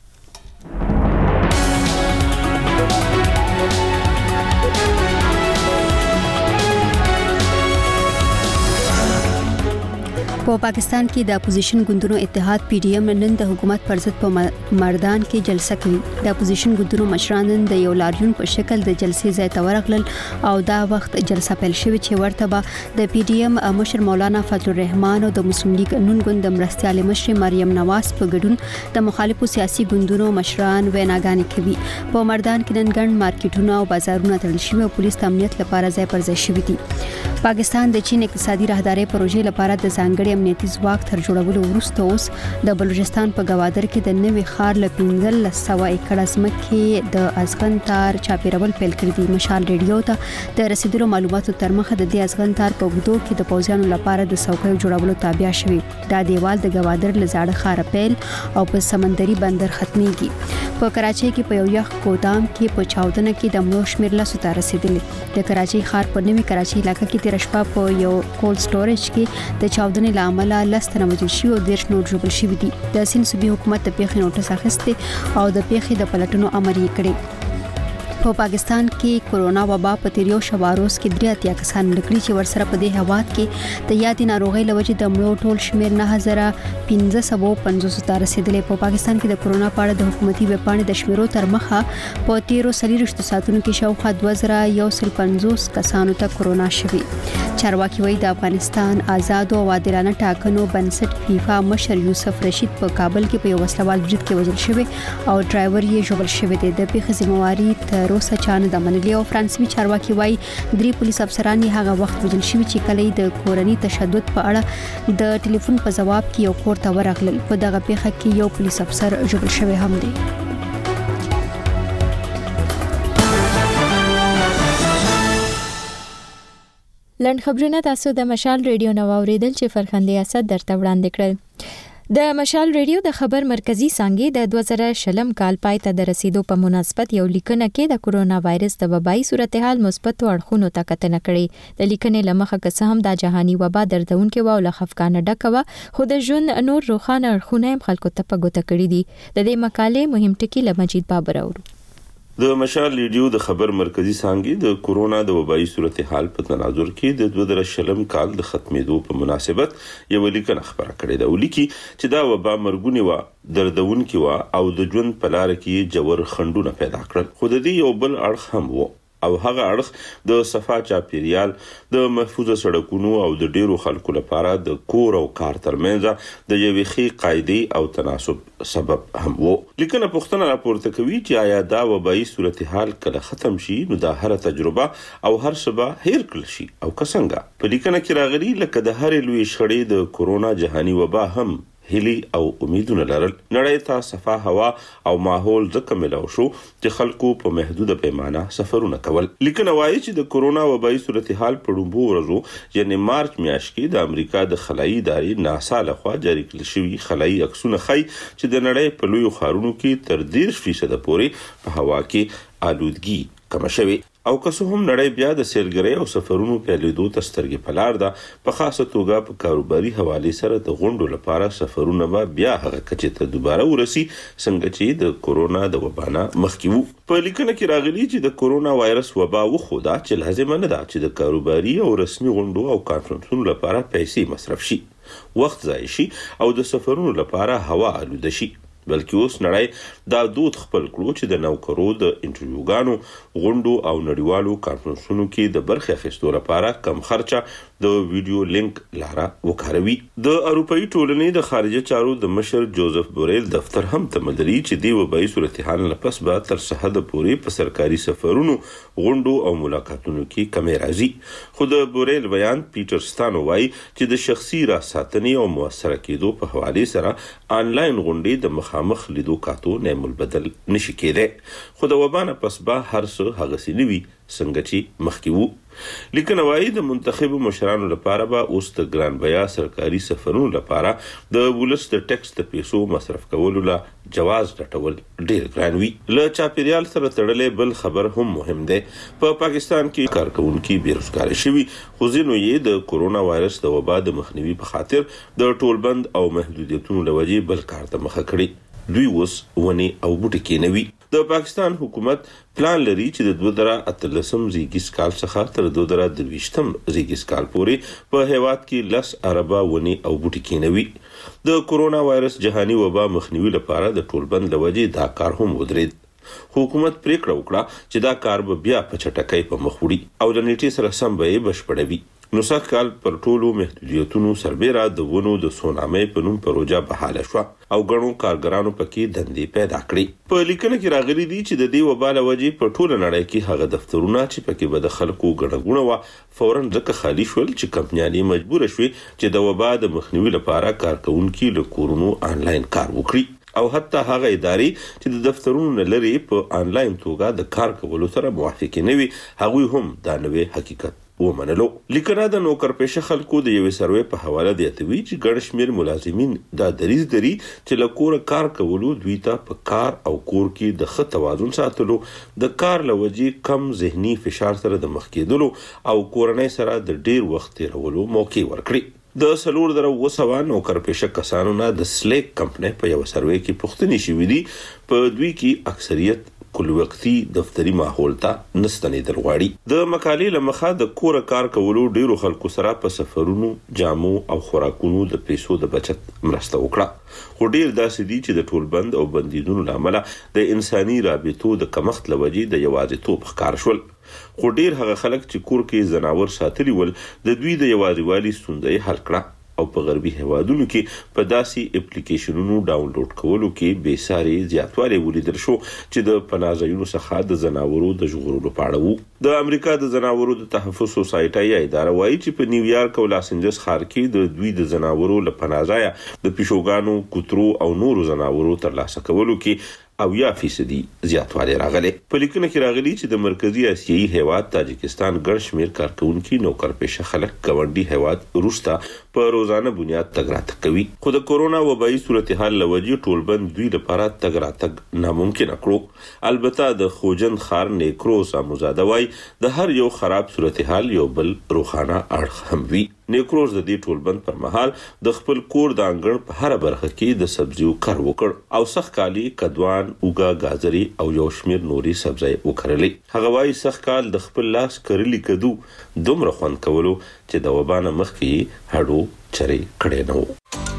په پاکستان کې د اپوزیشن ګوندونو اتحاد پی ډی ایم نن د حکومت پر ضد په مردان کې جلسه کوي. د اپوزیشن ګوندونو مشران نن د یو لاریون په شکل د جلسې ځای ته ورغلل او دا وخت جلسه پیل شوه چې ورته به د پی ډی ایم مشر مولانا فضل الرحمن او د مسلم لیگ نون ګوند د مرستيال مشر مریم نواز په ګډون د مخالفو سیاسي ګوندونو مشران ویناګانې کوي. په مردان کې نن ګڼ مارکیټونه او بازارونه تړل شوي او پولیس د امنیت لپاره ځای پر ځای شوي دي. پاکستان د چین اقتصادي راهداري پروژې لپاره د ځانګړي امنیتي ځواک تر جوړولو وروسته اوس د بلوچستان په گوادر کې د نوي ښار ل پنځلس سوه ایکړه ځمکې د ازغن تار چاپیرول پیل کړی دی. مشال ریډیو ته د رسیدلو معلوماتو تر مخه د دې ازغن تار په وګړو کې د پوځیانو لپاره د څوکۍ جوړولو تابع شوی. دا دیوال د گوادر ل زاړه ښار پیل او په سمندري بندر ختميږي. په کراچۍ کې په یو یخ ګودام کې په چاودنه کې د مړو شمیر لاسو ته رسیدلی. د کراچۍ ښار په نوي کراچۍ علاقې کې تیر شپه په یو کولډ سټوریج کې د چاودنې لامل لستنه وجل شي او دیرش نور جوړ شوی دي. د سین صوبې حکومت د پیښې نوټس اخیسته او د پیښې د پلټنو امر یې کړی. په پاکستان کې کورونا وبا په تیریو شواروز کې درې اتیا کسان لکړي چې ورسره په دې هواد کې د یادې ناروغۍ لوجې د مړو ټول شمیر نه هزار پنځه سوه پنځوس ته رسیدلی. په پاکستان کې د کورونا په اړه د حکومتي ویبپاڼې د شمیرو تر مخه په تیرو څلوېښتو ساعتونو کې شاوخوا دوه زره یو سل پنځوس کسانو ته کورونا شوي. چارواکي وایي د افغانستان آزاد او عادلانه ټاکنو بنسټ فیفا مشر یوسف رشید په کابل کې په یو وسلوال برید کې وژل شوی او ډرایور یې ژوبل شوی دی. د پیښې ذمہواري تر اوسه چا نه ده منلې او فرانسوي چارواکي وایي درې پولیس افسران یې هغه وخت وژل شوي چې کله د کورني تشدد په اړه د ټلیفون په ځواب کې یو کور ته ورغلل. په دغه پیښه کې یو پولیس افسر ژوبل شوی هم دی. لنډ خبرونه تاسو د مشال ریډیو نو اوریدل چې فرخنده اسد درته وړاندې کړل. د مشال ریډیو د خبر مرکزی څنګه د دوه زره شلم کال پای ته د رسیدو په مناسبت یو لیکنه کې د کورونا وایرس د وبایي صورتحال مثبت اړخونو ته کتنه کړې. د لیکنې لمخه که هم د جهاني وبا دردونکو او لخفقانه ډکوه خو د ژوند نور روخانه اړخونه هم خلکو ته په ګوته کړې دي. د دې مقالې مهم ټکی له مجید بابر اورو. د مشال ریډیو د خبر مرکزی څنګه د کورونا د وبایي صورتحال په تناظر کې د دوه زره شلم کال د ختمېدو په مناسبت یو لیکنه خبره کړې ده ولیکي چې دا وبا مرګونی و دردونکو او د ژوند په لار کې جوړ خندونه پیدا کړل. خو د دې یو بل اړخ هم و او هغه اړخ د صفا چاپیریال د محفوظ سړکونو او د ډیرو خلکو لپاره د کور او کار ترمنځ د یوې ښې قاعدې او تناسب سبب هم و. لیکنه پوښتنه راپورته کوي چې آیا دا وبایي صورتحال کله ختم شي نو دا هر تجربه او هر سبا هیر کړل شي او څنګه. په لیکنه کې راغلي لکه د هر لوی شړې د کورونا جهاني وبا هم هلي او امیدونه لرل. نړۍ ته صفا هوا او ماحول ځکه ملو شو چې خلکو په محدوده پیمانه سفرونه کول. لیکنه وایي چې د کورونا وبایي صورتحال په لومړو ورځو یعنی مارچ میاشت کې د امریکا د خلایي ادارې ناسا لخوا جاری کړل شوی خلایي عکسونه ښيي چې د نړۍ په لویو ښارونو کې تر دېرش فیصد پورې په هوا کې آلودګي کم شوی. او که څه هم نړۍ بیا د سیلګرۍ او سفرونو پیلېدو ته سترګې په لار ده، په خاصه توګه په کاروباري حوالې سره د غونډو لپاره سفرونه به بیا هغه کچې ته دوباره ورسي څنګه چې د کورونا د وبا نه مخکې وو. په لیکنه کې راغلي چې د کورونا وایرس وبا وښوده چې لازمه نه ده چې د کاروباري او رسمي غونډو او کانفرنسونو لپاره پیسې مصرف شي، وخت ضایع شي او د سفرونو لپاره هوا آلوده شي، بلکې اوس نړۍ دا دود خپل کړو چې د نوکرو د انټرویوګانو، غونډو او نړیوالو کانفرنسونو کې د برخې اخیستو لپاره کم خرچه د ویډیو لینک لاره وکاروي. د اروپאי ټولنې د خارجه چارو د مشر جوزف بوریل دفتر هم تمدري چې د وبایي صورتحال نه پس به تر سحد پورې په سرکاري سفرونو، غونډو او ملاقاتونو کې کمې راځي. خو د بوریل بیان پیټر ستانو وایي چې د شخصي راساتنې او موثره کېدو په حوالې سره آنلاین غونډې د مخامخ لیدو کاتو نعم البدل نشي کېدای، خو د وبا نه پس به هر څه هغسې نه وي څنګه چې مخکې وو. لیکنه وایي د منتخبو مشرانو لپاره به اوس د ګران بیا سرکاري سفرونو لپاره د ولس د ټیکس د پیسو مصرف کولو له جواز ډټول ډیر ګران وي. له چاپیریال سره تړلې بل خبر هم مهم دی. په پاکستان کې کارکونکي بیروزګار شوي، خو ځینو یې د کورونا وایرس د وبا د مخنیوي په خاطر د ټولبند او محدودیتونو له وجې بل کار ته مخه کړي. دوی اوس ونې او بوټي کېنوي. د پاکستان حکومت پلان لري چې د دوه زره اتلسم زیږیز کال څخه تر دوه زره درویشتم زیږیز کال پورې په هیواد کې لس اربه ونې او بوټي کېنوي. د کورونا وایرس جهاني وبا مخنیوي لپاره د ټولبند لوجې دا کار هم ودرېد. حکومت پریکړه وکړه چې دا کار به بیا په چټکۍ په مخ وړي او د نیټې سره سم به یې بشپړوي. نو سږ کال پر ټولو محدودیتونو سربیره د ونو د سونامې په نوم پروژه بحاله شوه او ګڼو کارګرانو پکې دندې پیدا کړې. په لیکنه کې راغلي دي چې د دې وبا له وجې په ټوله نړۍ کې هغه دفترونه چې پکې به د خلکو ګڼه ګوڼه وه فوراً ځکه خالي شول چې کمپنیانې مجبوره شوې چې د وبا د مخنیوي لپاره کارکونکي له کورونو آنلاین کار وکړي او حتی هغه ادارې چې د دفترونو نه لرې په آنلاین توګه د کار کولو سره موافقې نه وي، هغوی هم دا نوې حقیقت ومنلو. لیکنه د نوکر پیشه خلکو د یوې سروې په حواله دیاتوي چې ګڼ شمېر ملازمین دا دریځ لري چې له کوره کار کولو دوی ته په کار او کور کې د ښه توازن ساتلو، د کار له وجې کم ذهني فشار سره د مخ کېدلو او کورنۍ سره د ډیر وخت تیرولو موقع ورکړي. د څلور زره اووه سوه نوکر پیشه کسانو نه د سلیک کمپنۍ په یوه سروې کې پوښتنې شوې دي. په دوی کې اکثریت کل وقتی دفتری ماحول ته نستنېدل غواړي. د مقالې له مخه د کوره کار کولو ډیرو خلکو سره په سفرونو، جامو او خوراکونو د پیسو د بچت مرسته وکړه، خو ډیر داسې دي چې د ټولبند او بندیدونو له امله د انساني رابطو د کمښت له وجې د یوازیتوب ښکار شول. خو ډیر هغه خلک چې کور کې ځناور ساتلي ول د دوی د یوازیوالي ستونزه یې حل کړه او په غربي هیوادونو کې په داسې اپلیکیشنونو ډاونلوډ کولو کې بې ساري زیاتوالی ولیدل شو چې د پناه ځایونو څخه د ځناورو د ژغورلو په اړه وو. د امریکا د ځناورو د تحفظ سوسایټي اداره وایي چې په نیویارک او لاس انجلس ښار کې د دوی د ځناورو له پناه ځایه د پیشوګانو، کوترو او نورو ځناورو ترلاسه کولو کې او یا فیصدي زیاتوالی راغلی. په لیکنه کې راغلی چې د مرکزی اسیایي هیواد تاجکستان ګڼ شمېر کارکونکي نوکر پیشه خلک ګاونډي هیواد روسته په روزانه بنیاد تګ راتګ کوي، خو د کورونا وبایي صورتحال له وجې ټولبند دوی لپاره تګ راتګ ناممکنه کړو. البته د خوجند ښار نیکروز اموزاده وایي د هر یو خراب صورتحال یو بل روښانه اړخ هم وي. نیکروز د دې ټولبند پر مهال د خپل کور د انګړ په هر برخه کې د سبزیو کار وکړ او سخت کالي، کدوان، اوګه، گازري او یو شمېر نوري سبزی وکړلې. هغه وایي سخت کال د خپل لاس کرلي کدو دومره خوند کولو چې د وبا نه مخکې هډو چرې کړی نه و.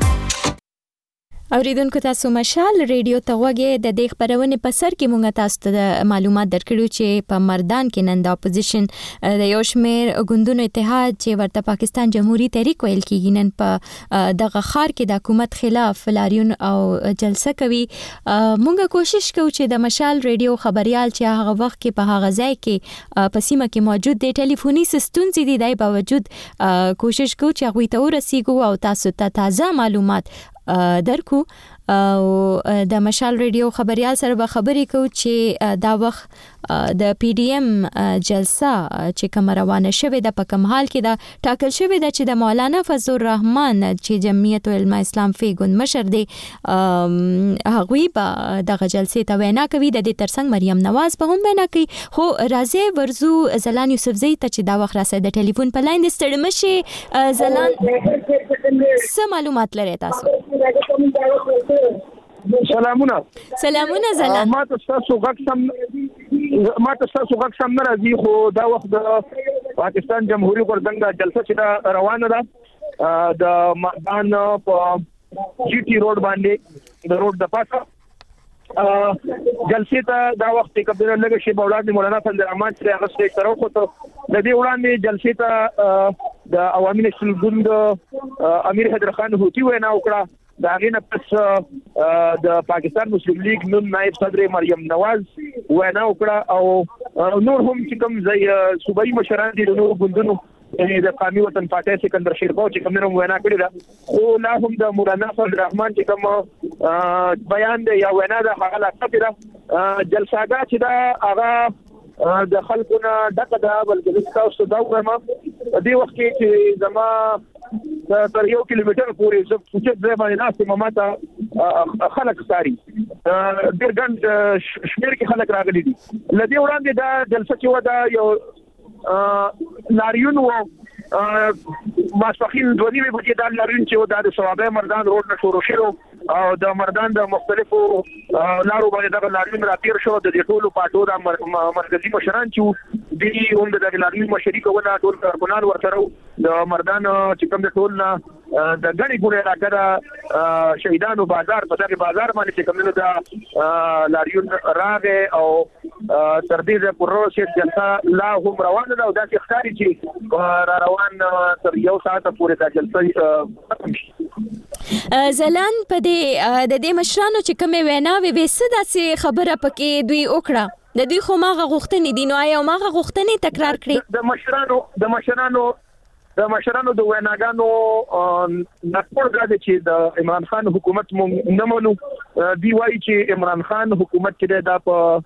اوریدونکو تاسو مشال ریډیو ته وګورئ. د دې خبرونه په سر کې مونږ تاسو ته معلومات درکړو چې په مردان کې نن د اپوزیشن د یو شمېر ګوندونو اتحاد چې ورته پاکستان جمهوریت تحریک ویل کېږي نن په دغه ښار کې د حکومت خلاف لاریون او جلسه کوي. مونږ کوشش کوو چې د مشال ریډیو خبريال چې هغه وخت کې په هغه ځای کې په سیمه کې موجود دی ټلیفوني ستونزې دي، دای باوجود کوشش کوو چې هغه ته ورسیږو او تاسو ته تازه معلومات درکو. او د مشال ریډیو خبريال سره به خبرې کوو چې دا وخت د پی ډی ایم جلسه چې کوم روانه شوې د په کوم حال کې دا ټاکل شوې ده چې د مولانا فضل الرحمن چې جمعیت العلماء اسلام فیګون مشر دی هغوی به دغه جلسې ته وینا کوي. د دې ترڅنګ مریم نواز په هم وینا کوي. خو راځي ورزو زلان یوسفزئی ته چې دا وخت راسه د ټلیفون په لاین د ستړي مشي زلان څه معلومات لري تاسو؟ سلامونه سلامونه زلان. ما تاسو غږ سم ما تاسو غږ سم نه راځي خو دا وخت د پاکستان جمهوریت غورځنګ جلسه چې روانه ده د مدان په جی ټي روډ باندې د روډ د پاسه جلسې ته دا وخت کې کبیر لګ شي بولاده مولانا فضل الرحمن چې هغه څه تر اوسه ته د دې وړاندې جلسې ته د عوامي نشل ګوند امیر حیدر خان هوتی وینا وکړه. دا غینه پس د پاکستان مسلم لیگ نن نائب صدر مریم نواز وینا وکړه او نور هم چې کوم ځای صوبایي مشران دي د نور ګوندونو د قومي وطن پارټي سکندر شیرپاو چې کوم نوم وینا کړی دا خو لا هم د مولانا فضل الرحمن چې کوم بیان دی یا وینا دا هغه لا کړی جلساګه چې دا هغه د خلکونه دغه دا بلکې تاسو دا وګورم د وخت چې زما تر یو کیلومتر پورې زه چې ځای باندې ناس ماته خلک ساري ډېر ګڼ شمیر کې خلک راغلي دي. لدی وړاندې دا جلسه چې ودا یو لاریون و ماسپخین دوه نیمه بجې دا لاریون چې ودا د ثوابه مردان روډ نه شروع شو او د مردان د مختلفو لارو باندې دا لاریون راتیر شو. د دې ټولو پټو د مرکزی مشران چې دی هم د لاریون مشري کوله ټول کارکونان ورسره د مردان چې کوم د ټول نه د غني ګورې راکړه شهیدانو بازار په دغه بازار باندې چې کوم د لاریون راغې او تر دې پروسه جلسه لا هم روانه ده او دا چې ښکاری چې را روان تر یو ساعت پورې دا جلسه ختم شي. زلان په دې د دې مشرانو چې کومه وینا وي وسه داسې خبره پکې دوی وکړه د دوی خو ماغه غوښتنې دي نو آیا ماغه غوښتنې تکرار کړي؟ د مشرانو د مشرانو د مشرانو د ویناګانو نقل غاړي چې د عمران خان حکومت مونږ نه منو. دی وایي چې عمران خان حکومت چې دا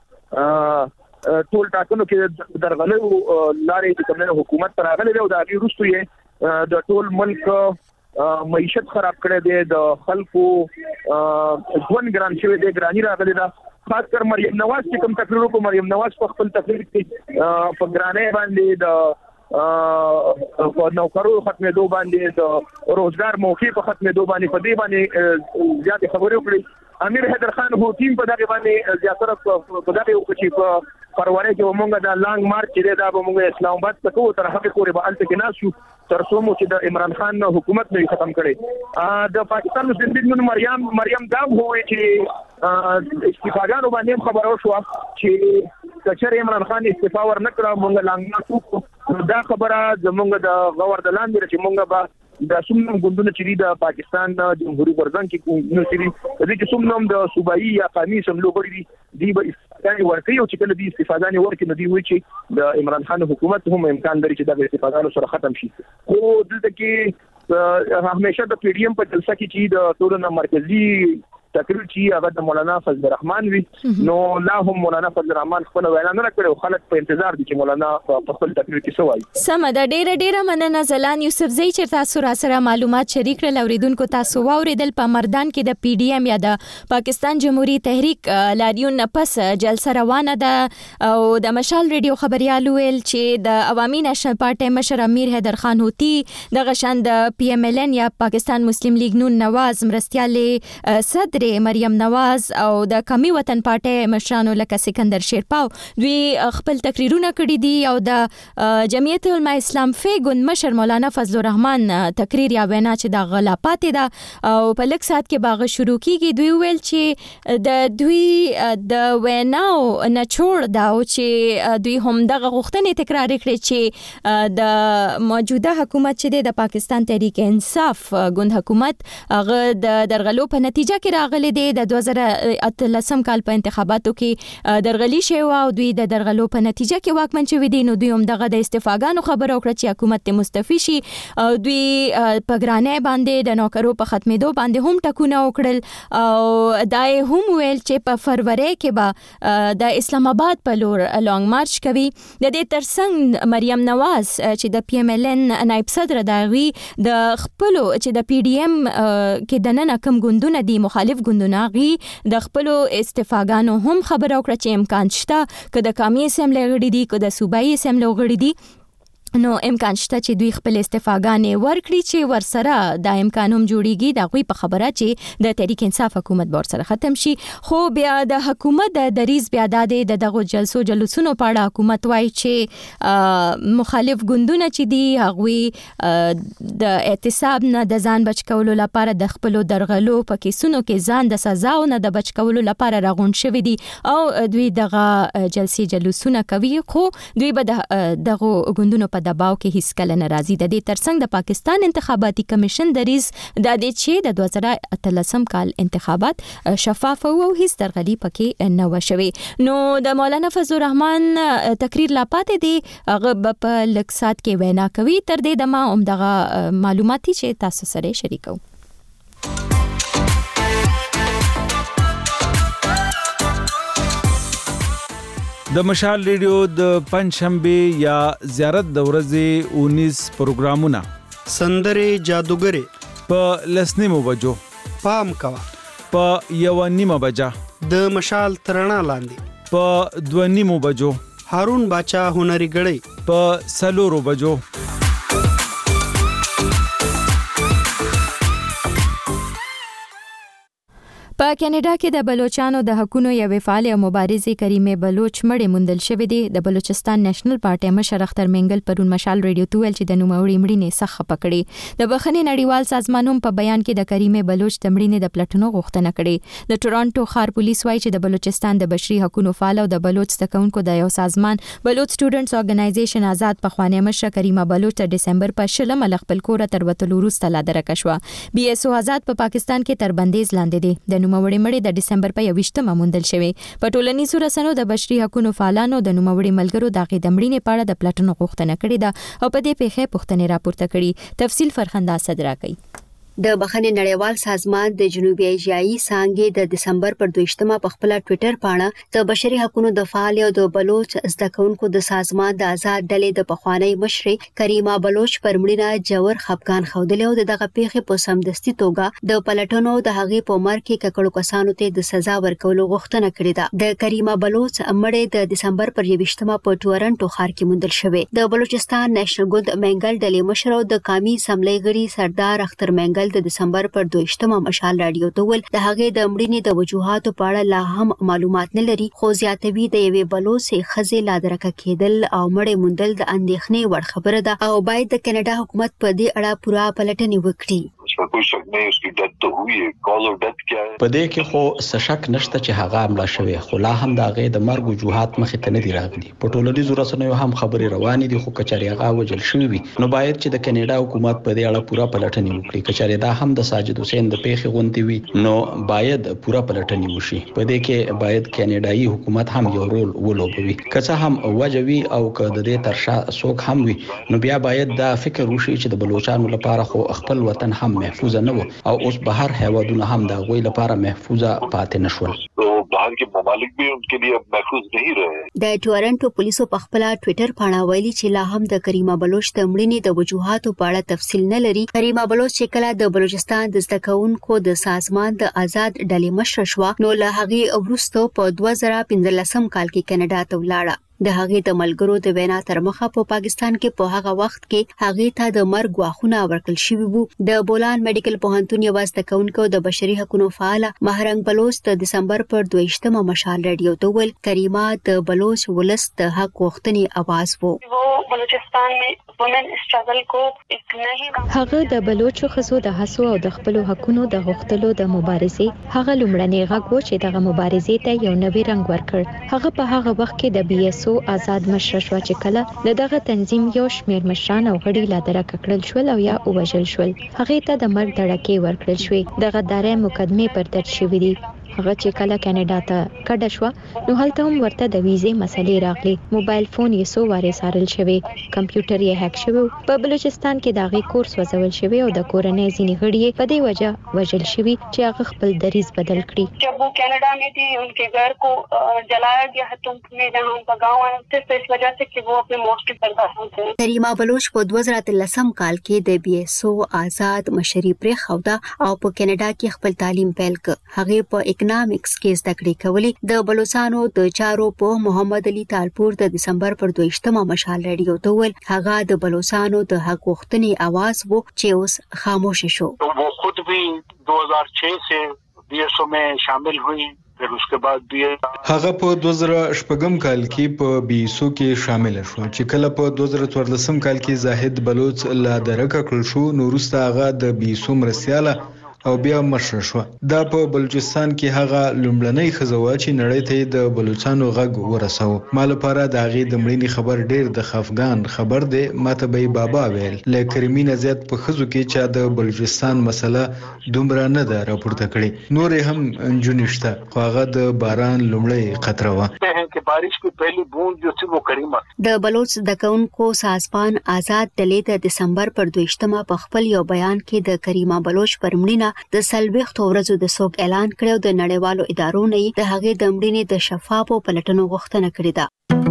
په ټول ټاکنو کې درغلو لارې چې کومه حکومت پر راغلي او دا غي رستو یې د ټول ملک معیشت خراب کړي دي د خلکو ژوند ګران شوی دی ګرانی راغلي دا خاص کر مریم نواز چې کوم تقریر کو مریم نواز په خپل تقریر کې په ګرانه باندې د په نوکرو ختمېدو باندې د روزګار موقع په ختمېدو باندې په دې باندې زیات خبرې وکړي. امیر حیدر خان هوتیم په دغه باندې زیاتره په دغه وخت کې په پروانه کې موږ د لانګ مارچ چې دا به موږ اسلام آباد ته کوو تر هغه پورې به الته کې ناسو تر څو مو چې د عمران خان حکومت نه ختم کړي. د پاکستان مسلم لیگ نن مریم مریم دا وایي چې استفاګانو باندې خبرو شو چې کچر عمران خان استعفا ورنکړه موږ لانګ مارچ دا خبره زمونږ د غور د لاندې چې موږ به د سومنم ګوندونو چې د پاکستان جمهوریت غورځنګ کې نو چې د سومنم د صوبایي یا قومي سملو غړي دي دی به استفاده ورکړي او چې کله دې استفاده نه ورکړي نو دی وایي چې د عمران خان حکومت هم امکان لري چې د استفاده سره ختم شي. خو دلته کې همیشه د پی ډی ایم په جلسه کې چې د ټولنه مرکزی تقریر چې هغه د مولانا فضل الرحمن وی نو لا هم مولانا فضل الرحمن خپل وینا نه کړو خلک په انتظار دي چې مولانا په خپل تقریر کې څه وایي. سم د ډیره ډیره مننه زلان یوسفزئی چې تاسو را سره معلومات شریک کړل اوریدونکو تاسو واوریدل په مردان کې د پی ډی ایم یا د پاکستان جمهوریت تحریک لاریون پس جلسه روانه ده او د مشال ریډیو خبريال ویل چې د عوامي نېشنل پارټي مشر امیر حیدر خان هوتی د غشن د پی ایم ال ان یا پاکستان مسلم لیگ نون نواز مرستيال صدر مریم نواز او د قومي وطن پارټي مشرانو لکه سکندر شیرپاو دوی خپل تقریرونه کړي دي او د جمعیت العلماء اسلام فیګون مشر مولانا فضل الرحمن تقریر یا وینا چې د غلاپات ده او په لک سات کې باغ شروع کیږي دوی ویل چې د دوی د ویناو نه چھوڑ دا او چې دوی هم دغه غوښتنې تکرار کړي چې د موجوده حکومت چې د پاکستان تحریک انصاف ګوند حکومت هغه د درغلو په نتیجه کې راغلی راغلي دی د دوه زره اتلسم کال په انتخاباتو کې درغلي شوی او دوی د درغلو په نتیجه کې واکمن شوی دي، نو دوی هم دغه د استعفاګانو خبره وکړه چې حکومت ته مستعفي شي. دوی په ګرانۍ باندې د نوکرو په ختمېدو باندې هم ټکونه وکړل او دا هم ویل چې په فروری کې به د اسلام آباد په لور لانګ مارچ کوي. د دې ترڅنګ مریم نواز چې د پی ایم ایل ان نائب صدر داغي د خپل چې د پی ډی ایم کې د نن کم ګوندونه دي مخالف ګوندونه غي د خپل استعفاګانو هم خبره وکړه چې امکان شته که د قومي اسمبلی غړي دي که د صوبایي اسمبلی غړي دي نو امکان شته چې دوی خپل استعفاګانې ورکړي چې ورسره د امکان هم جوړیږي د غوي په خبره چې د تحریک انصاف حکومت به ورسره ختم شي. خو بیا د حکومت د دریز بیا د دغه جلسو جلوسونو په اړه حکومت وایي چې مخالف ګوندونه چې دي هغوی د اعتصاب نه د ځان بچ کولو لپاره د خپل درغلو په کیسونو کې ځان د سزا او نه د بچ کولو لپاره راغون شوی دي او دوی دغه جلسې جلوسونه کوي. خو دوی به دغه ګوندونو په دباو کې هیڅ کله ناراضي. د دې ترڅنګ د پاکستان انتخاباتي کمیشن دریز د دې چې د دوه زره اتلسم کال انتخابات شفاف او هیڅ درغلي پکې نه و شوی. نو د مولانا فضل الرحمن تقریر لا پاتې دی هغه په لکسات کې وینا کوي. تر دې دمه هم دغه معلوماتي چې تاسو سره شریکو. د مشال ریډیو د پنځشنبه یا زیارت د ورځې اونیس پروګرامونه سندره جادوګری په لسنیمو بجو پام کوا په یو نیمه بجا د مشال ترنا لاندې په دوه نیمو بجو هارون باچا هنري غړی په سلورو بجو په کینیډا کې د بلوچستان د حقونو یو فعال او مبارزه کریمه بلوچ مړې موندل شوې دي. د بلوچستان نېشنل پارټي مشر اختر منګل پرون مشال ریډیو ته ویل چې د نوموړي مړینې سخت پکړي. د بخښنې نړیوال سازمان هم په بیان کې د کریمه بلوچ د مړینې د پلټنو غوښتنه کړې. د ټورانټو ښار پولیس وایي چې د بلوچستان د بشري حقوقو فعال او د بلوچ تکونکو د یو سازمان بلوچ سټوډنټس اورګنایزیشن آزاد پخوانی مشر کریمه بلوچ د دسمبر په شلم ل خپل کور تر وتلو وروسته لا درکه شو. بي اس او آزاد په پاکستان کې تر بندیز لاندې دي. د نوموړي مړی د دسمبر په یوویشتمه موندل شوی. په ټولنیزو رسنیو د بشري حقوقو فعالانو د نوموړي ملګرو د غیدمړینې په اړه د پلټنو غوښتنه کړې ده او په دې پیښه پوښتنې راپورته کړي. تفصیل فرخنده صدرا کوي. د بخښنې نړیوال سازمان د جنوبي ایشیایي څانګې د دسمبر پر دویشتمه په خپل ټوئیټر باندې د بشري حقوقو د فعال او د بلوچ زده کوونکو د سازمان د آزاد ډلې د پخوانی مشر کریمه بلوچ پر مړینه جوړ خفقان خوندل او دغه پیښه په سمدستي توګه د پلټنو د هغې په مر کې ککړو کسانو ته د سزا ورکولو غوښتنه کړې ده. د کریمه بلوچ مړی د دسمبر پر یوویشتمه په ټورنټو ښار کې موندل شوی. د بلوچستان نېشنل ګوند منګل ډلې مشر او د قومي اسمبلی غړي سردار اختر منګل د دسمبر پر دویشتمه مشال رادیو ته ول د هغې د مړینې د وجوهاتو په اړه لا هم معلومات نه لري. خو زیاتوي د یوې بلوچ خزې لا درکه کېدل او مړې موندل د اندېښنې وړ خبره ده او باید د کینیډا حکومت په دې اړه پوره پلټنې وکړي. इसमें कोई शक नहीं उसकी डेथ तो हुई है. कॉज ऑफ डेथ क्या है په دې کې خو سشک نشته چې هغه عمله شوی خو لا هم د هغې د مرګ وجوهات مخې ته نه دي راغلي. په ټولنیزو رسنیو هم خبرې روانې دي خو کچاري هغه وجل شوی وي نو باید چې د کینیډا حکومت په دې اړه پوره پلټنې وکړي. کچاري دا هم د ساجد حسین د پیښې غونډې وي نو باید پوره پلټنې وشي. په دې کې باید کینیډایي حکومت هم یو رول ولوبوي. که څه هم وجوي او که د دې ترشا څوک هم وي نو بیا باید دا فکر وشي چې د بلوچستان لپاره خو خپل وطن هم محفوظ نه و او اوس بهر هیوادونه هم د غوي لپاره محفوظه پاتې نشول. बाहर के ममालिक भी उनके लिए महफूज नहीं रहे. د ټورنټو پولیسو په خپل ټوئیټر باندې ویلي چې لا هم د کریمه بلوچ د مړینې د وجوهاتو په اړه تفصیل نه لري. کریمه بلوچ چې کله د بلوچستان د زده کوونکو د سازمان د آزاد ډلې مشر شو نو له هغې وروسته په دوه زره پنځلسم کال کې کینیډا ته ولاړه. د هغې د ملګرو د وینا تر مخه په پاکستان کې په هغه وخت کې هغې ته د مرګ غواخونه ورکړل شوي وو. د بولان میډیکل پوهنتون یو زده کوونکو د بشري حقوقو فعال مهرنګ بلوچ د دسمبر پر دویشتمه مشال رادیو ته ویل کریمه د بلوچ ولس د حق غوښتنې आवाज وو. بلوچستان میں وومن اسټرګل کو ایک نہیں هغه د بلوچو ښځو د هڅو او د خپل حقونو د غوښتلو د مبارزې هغه لومړنی غږ و چې دغه مبارزې ته یو نوی رنګ ورکړ. هغه په هغه وخت کې د بي اس سو آزاد مشر شو چې کله دغه تنظیم یو شمیر مشران او غړي لا درک کړل شو او یا وژل شو هغه ته د مرګ دړکې ورکړل شوې دغه دارې مقدمه پر درج شوې دي هغه چې کله کاناډا ته کډه شو نو هلته هم ورته د ویزې مسلې راغلي موبایل فون یې سو واره سارل شوی کمپیوټر یې هک شوی په بلوچستان کې داغي کورس وزول شوی او د کورنۍ ځینی غړي په دې وجه وژل شوی چې هغه خپل دریز بدل کړي जब वो कनाडा में थी उनके घर को जलाया गया है तुम में जहां उनका गांव है सिर्फ इस वजह से कि वो अपने मौत की बर्दाश्त थे کریما بلوچ په دوه زره اتلسم کال کې د بي اس او آزاد مشري پر خوده او په کاناډا کې خپل تعلیم پیل ک هغه په اکونومکس کې زده کړې کولې د بلوچستانو د چارو په محمد علي تالپور د دسمبر پر دویشتمه مشال رادیو ته ول هغه د بلوچستانو د حق غوښتنې आवाज وو چې اوس خاموش شو वो खुद भी दो हज़ार छह से बी एस ओ में शामिल हुई फिर उसके बाद भी هغه په دوه زره شپږم کال کې په بي اس او کې شامل شو چې کله په دوه زره څوارلسم کال کې زاهد بلوچ لا درک کړل شو نو وروسته هغه د بي اس او مرسیاله او بیا مشر شو دا په بلوچستان کې هغه لومړنۍ خزوا چې نړۍ ته د بلوچستانو غږ ورساو مال لپاره د هغه د مړینې خبر ډیر د خفغان خبر دی ماته به بابا ویل لکه کرمینه زیات په خزو کې چې د بلوچستان مسله دومره نه ده راپورته کړي نور هم انجونشته خو هغه د باران لومړی خطر و कि बारिश की पहली बूंद जो थी वो करीमा د بلوچ د کونکو سازمان آزاد دلې د دسمبر پر دویشتمه په خپل یو بیان کې د کریما بلوچ پر مړینه د سلويخت ورځو د سوق اعلان کړو د نړیوالو ادارو نه د هغې د مړینې د شفافو پلټنو غوښتنه کړې ده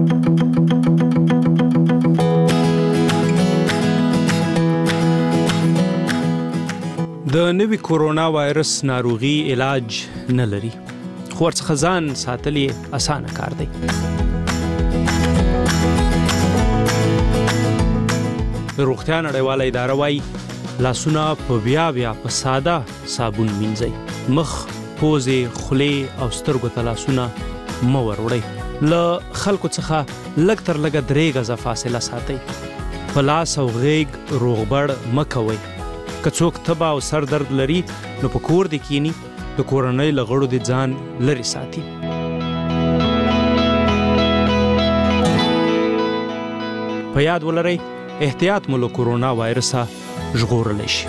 د نوي کورونا وایرس ناروغي علاج نه لري خو ورڅخه ځان ساتل یې اسانه کار دی روغتیا نړیواله اداره وايي لاسونه په بیا بیا په ساده صابون مینځئ مخ پوزې خولې او سترګو ته لاسونه مه وروړئ له خلکو څخه لږ تر لږه درې غزه فاصله ساتئ په لاس او غیږ روغبړ مه کوئ که څوک تبه او سر درد لري نو په کور دې کینی د کورنۍ له غړو دې ځان لرې ساتي په یاد ولرئ احتیاط مو له کورونا وایرسه ژغورلی شي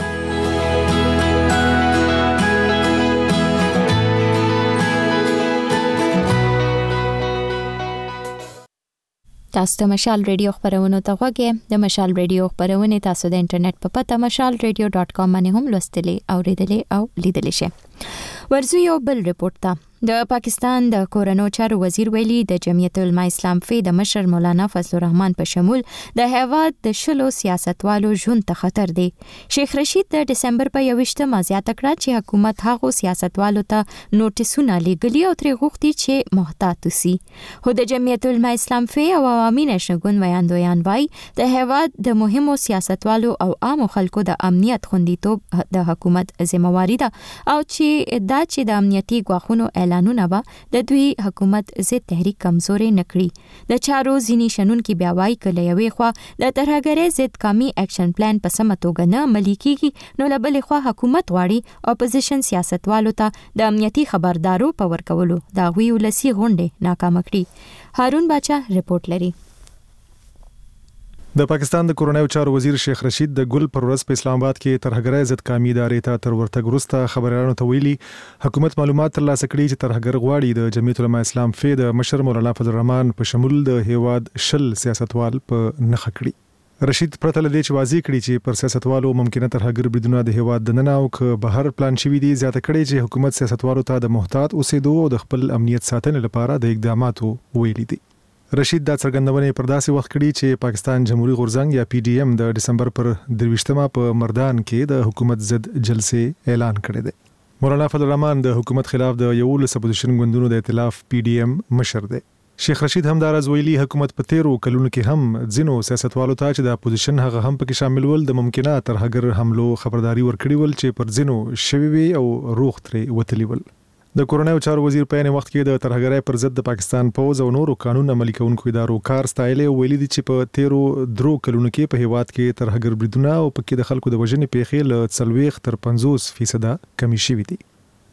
تاسو د مشال ریډیو خبرونه ته غوږی د مشال ریډیو خبرونه تاسو د انټرنیټ په پته مشال ریډیو ډاٹ کام باندې هم لوستلی او ریډلی او لیدلی شئ ورزو یو بل ریپورت ته د پاکستان د کورونو چارو وزیر ویلي د جمعیت العلماء اسلام فی د مشر مولانا فضل الرحمن په شمول د هیواد د شلو سیاستوالو ژوند ته خطر دی شیخ رشید د دسمبر په یوویشتمه زیاته کړه چې حکومت هغو سیاستوالو ته نوټیسونه لیږلي او ترې غوښتي چې محتاط وسی هو د جمعیت العلماء اسلام فی او عوامي نشنګون ویاندویان وای د هیواد د مهمو سیاستوالو او عامو خلکو د امنیت خوندیتوب د حکومت ذمہواری ده او چې دا چې د امنیتي غواخونو اعلانونه به د دوی حکومت ضد تحریک کمزوري نکړي د چارو ځینی شنن کې بیا وایي کله یوې خوا د ترهګرۍ ضد قومي اکشن پلان په سمه توګه نه عملي کیږي نو له بلې خوا حکومت غواړي اپوزیشن سیاستوالو ته د امنیتي خبردارو په ورکولو د غوي ولسی غونډه ناکام کړي هارون باچا رپورت لري د پاکستان د کورونای چارو وزیر شیخ رشید د ګل پر ورځ په اسلام آباد کې ترهګرۍ ضد قومي ادارې ته تر ورتګ وروسته خبريالانو ته ویلي حکومت معلومات ترلاسه کړي چې ترهګر غواړي د جمعیت العلماء اسلام فی د مشر مولانا فضل الرحمن په شمول د هیواد شل سیاستوال په نخښه کړي رشید پرته لدې چې واضح کړي چې پر سیاستوالو ممکنه ترهګر بریدونه د هیواد د ننه او ک بهر پلان شوی دي زیاته کړي چې حکومت سیاستوالو ته د محتاط اوسېدو او د خپل امنیت ساتنې لپاره د اقداماتو ویلي دي رشید دا څرګندونه پر داسې وخت کړي چې پاکستان جمهوریت غورځنګ یا پی ډی ایم د دسمبر پر درویشتمه په مردان کې د حکومت ضد جلسې اعلان کړی دی مولانا فضل الرحمن د حکومت خلاف د یولس اپوزیشن ګوندونو د ائتلاف پی ډی ایم مشر دی شیخ رشید هم دا راز ویلي حکومت په تیرو کلونو کې هم ځینو سیاستوالو ته چې د اپوزیشن هغه هم پکې شامل ول د ممکنه ترهګر حملو خبرداري ورکړي ول چې پر ځینو شوي وي او روغ ترې وتلی ول د کورونای چارو وزیر په یوه وخت کې د ترهګرۍ پر ضد د پاکستان پوز او نورو قانون عملي کوونکو ادارو کار ستایلې او ویلي دي چې په تیرو درو کلونو کې په هیواد کې ترهګر بریدونه او پکې د خلکو د وژنې پیښې له څلوېښت تر پنځوس فیصد کمی شوي دي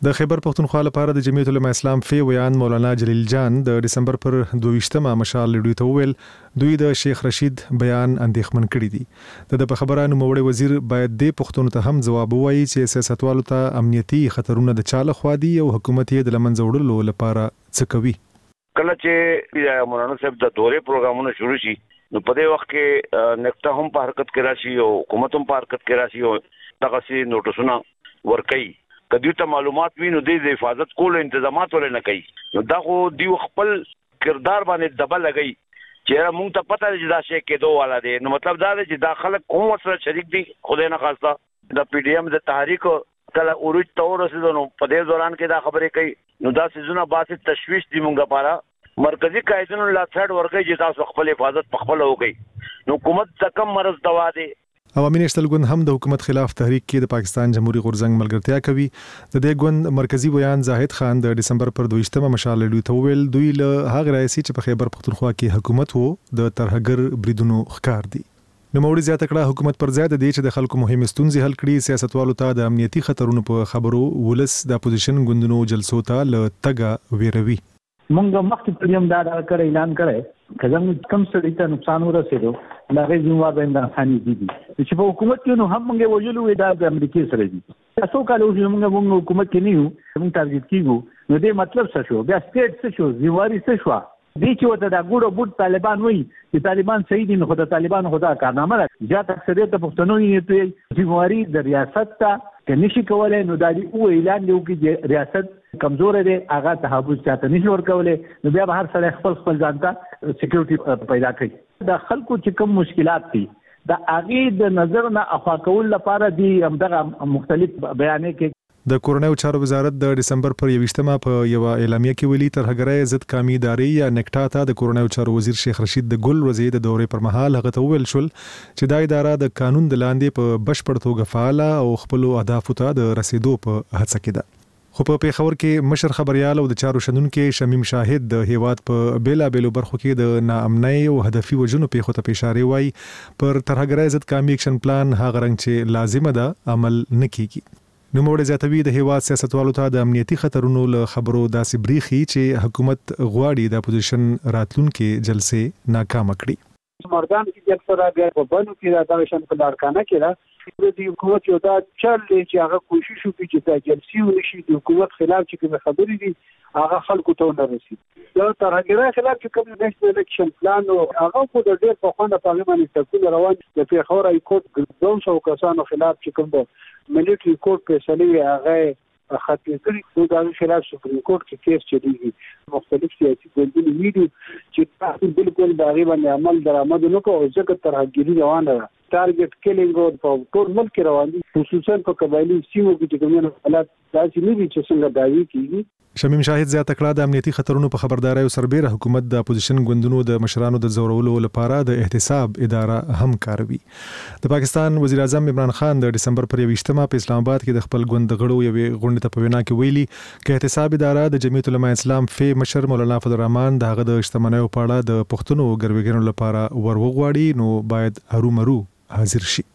د خیبر پختونخوا لپاره د جمعیت العلماء اسلام فی ویان مولانا جلیل جان د دسمبر پر دویشتمه مشال ریډیو ته ویل دوی د شیخ رشید بیان اندېښمن کړي دي د خبرانو موړي وزیر باید د پښتون ته هم جواب وایي چې سیاستوالو ته امنیتي خطرونه د چاله خوا دي او حکومت یې د لمنځه وړلو لپاره څه کوي. کله چې مولانا صاحب د دورې پروګرامونه شروع شي نو په دې وخت کې نقطه هم په حرکت کې راشي او حکومت هم په حرکت کې راشي او دغه سي نوټسونه ورکي کدی ته معلومات وینو د حفاظت کول انتظامات ولې نه کوي نو دا خو دی خپل کردار باندې دبل لګي چې موږ ته پته دی دا شی کېدو والا دی نو مطلب دا دی چې دا خلک کوم سره شریک دي خدای نه خواسته د پی ډی ایم د تحریک کله اورج تور رسیدنو په دې دوران کې دا خبرې کوي نو دا سيزونه باسي تشويش دی مونږه لپاره مرکزی قائدینو لا څړ ورګي چې تاسو خپل حفاظت په خپل وکړي نو حکومت د کم مرز دوا دی. عوامي نشتل ګوند هم د حکومت خلاف تحریک کې د پاکستان جمهوریت غورځنګ ملګرتیا کوي. د دې ګوند مرکزی بیان زاهد خان د دسمبر پر دویشتمه مشال ریډیو ته ویل دوی له هغه رئیس چې په خیبر پختونخوا کې حکومت وو د ترهګر بریدونو ښکار دي. نو موړي زیاته کړه حکومت پر ځای د دې چې د خلکو مهمه ستونزې حل کړي سیاستوالو ته د امنیتي خطرونو په خبرو ولس د اپوزیشن ګوندونو جلسو ته ل تګه ویروي. مونږ مخکې پریم دا کړی اعلان کړی کله کم څه ته نقصان ورسېدو دا غي ذمہ به اندخاني دي چې په حکومت کې نو هم موږ ویلو دا د امریکای سره دي تاسو کله موږ موږ حکومت کې نه یو موږ ټارګټ کیږو نو دې مطلب څه شو بیا سټیټ څه شو ذمہواری څه شو دې چې وته دا ګوډو بوت طالبان وایي چې طالبان صحیح دي نو خدای طالبان خدا کارنامه راځي ځکه اکثریت پښتنو یې ته ذمہواری د ریاست ته کې نشي کولای نو دا دی او اعلان دی چې ریاست کمزور دی هغه تحفظ چاته نشي ورکولای نو بیا به هر سره خپل خپل ځانته سکیورټي پیدا کوي د خلکو چې کوم مشکلات دي د اغه د نظر نه افا کول لپاره دی همدغه مختلف بیانې کې د کورونایي چارو وزارت د دسمبر پر یوشتمه په یو اعلامیه کې ویلي ترهګرۍ ضد قومي ادارې یا نکټا ته د کورونایي چارو وزیر شیخ رشید د ګل روزي د دورې پر مهال هغه ته ویل شول چې دا اداره د قانون د لاندې په بشپړ توګه فعال او خپل اهداف ته د رسیدو په هڅه کې ده. خو په پیښور کې مشر خبريال او د چارو شنونکو شمیم شاهد د هیواد په بیلا بیلو برخو کې د ناامنۍ او هدفي وجونو پیښو ته اشاره وای پر ترهګرۍ ضد قومي اکشن پلان هغه رنګ چې لازمه ده عمل نکېږي. نو موږ زیاتوي د هیواد سیاستوالو ته د امنیتي خطرونو له خبرو داسې بریخي چې حکومت غواړي د اپوزیشن راتلونکو جلسې ناکام کړي. مردان کې اکثره بیا په بانو کې دا شان په لارکانه کې را د حکومت یو دا چل چې هغه کوشش وکړي چې د جلسې ونشي د حکومت خلاف چې کوم خبرې دي هغه خلکو ته نه رسي. دا ترهګرۍ خلاف چې کوم نېشنل اکشن پلان او هغه په د ډېر په خوانه پارلمان کې روان د پیښور های کورټ ګډون شو کسانو خلاف چې کوم د ملټری کورټ په سلیوي هغه خاطر کړی د خلاف سپریم کورټ کې کیس چلیږي مختلف سیاسي ګوندونه ویډیو چې تاسو بالکل د غیبه عمل درآمد نه کوو ځکه ترهګری روانه ده ټارګټ کیلینګ او ټول ملک روان دي خصوصا په قبایلی سیمو کې چې کومه حالات داسې نه دي چې څنګه داوی کیږي. شمیم شاهد زیاته کړه د امنیتي خطرونو په خبرداري او سربېره حکومت د اپوزیشن ګوندونو د مشرانو د زورولو لپاره د احتساب اداره هم کاروي. د پاکستان وزیر اعظم عمران خان د دسمبر پر یوشتمه په اسلام آباد کې د خپل ګوند غړو یوې غونډې ته په وینا کې ویلي چې احتساب اداره د جمعیت العلماء اسلام فی مشر مولانا فضل الرحمن دغه د اجتماعي په اړه د پښتنو ګرویګرو لپاره ورغواړي نو باید هرومرو حاضر شي.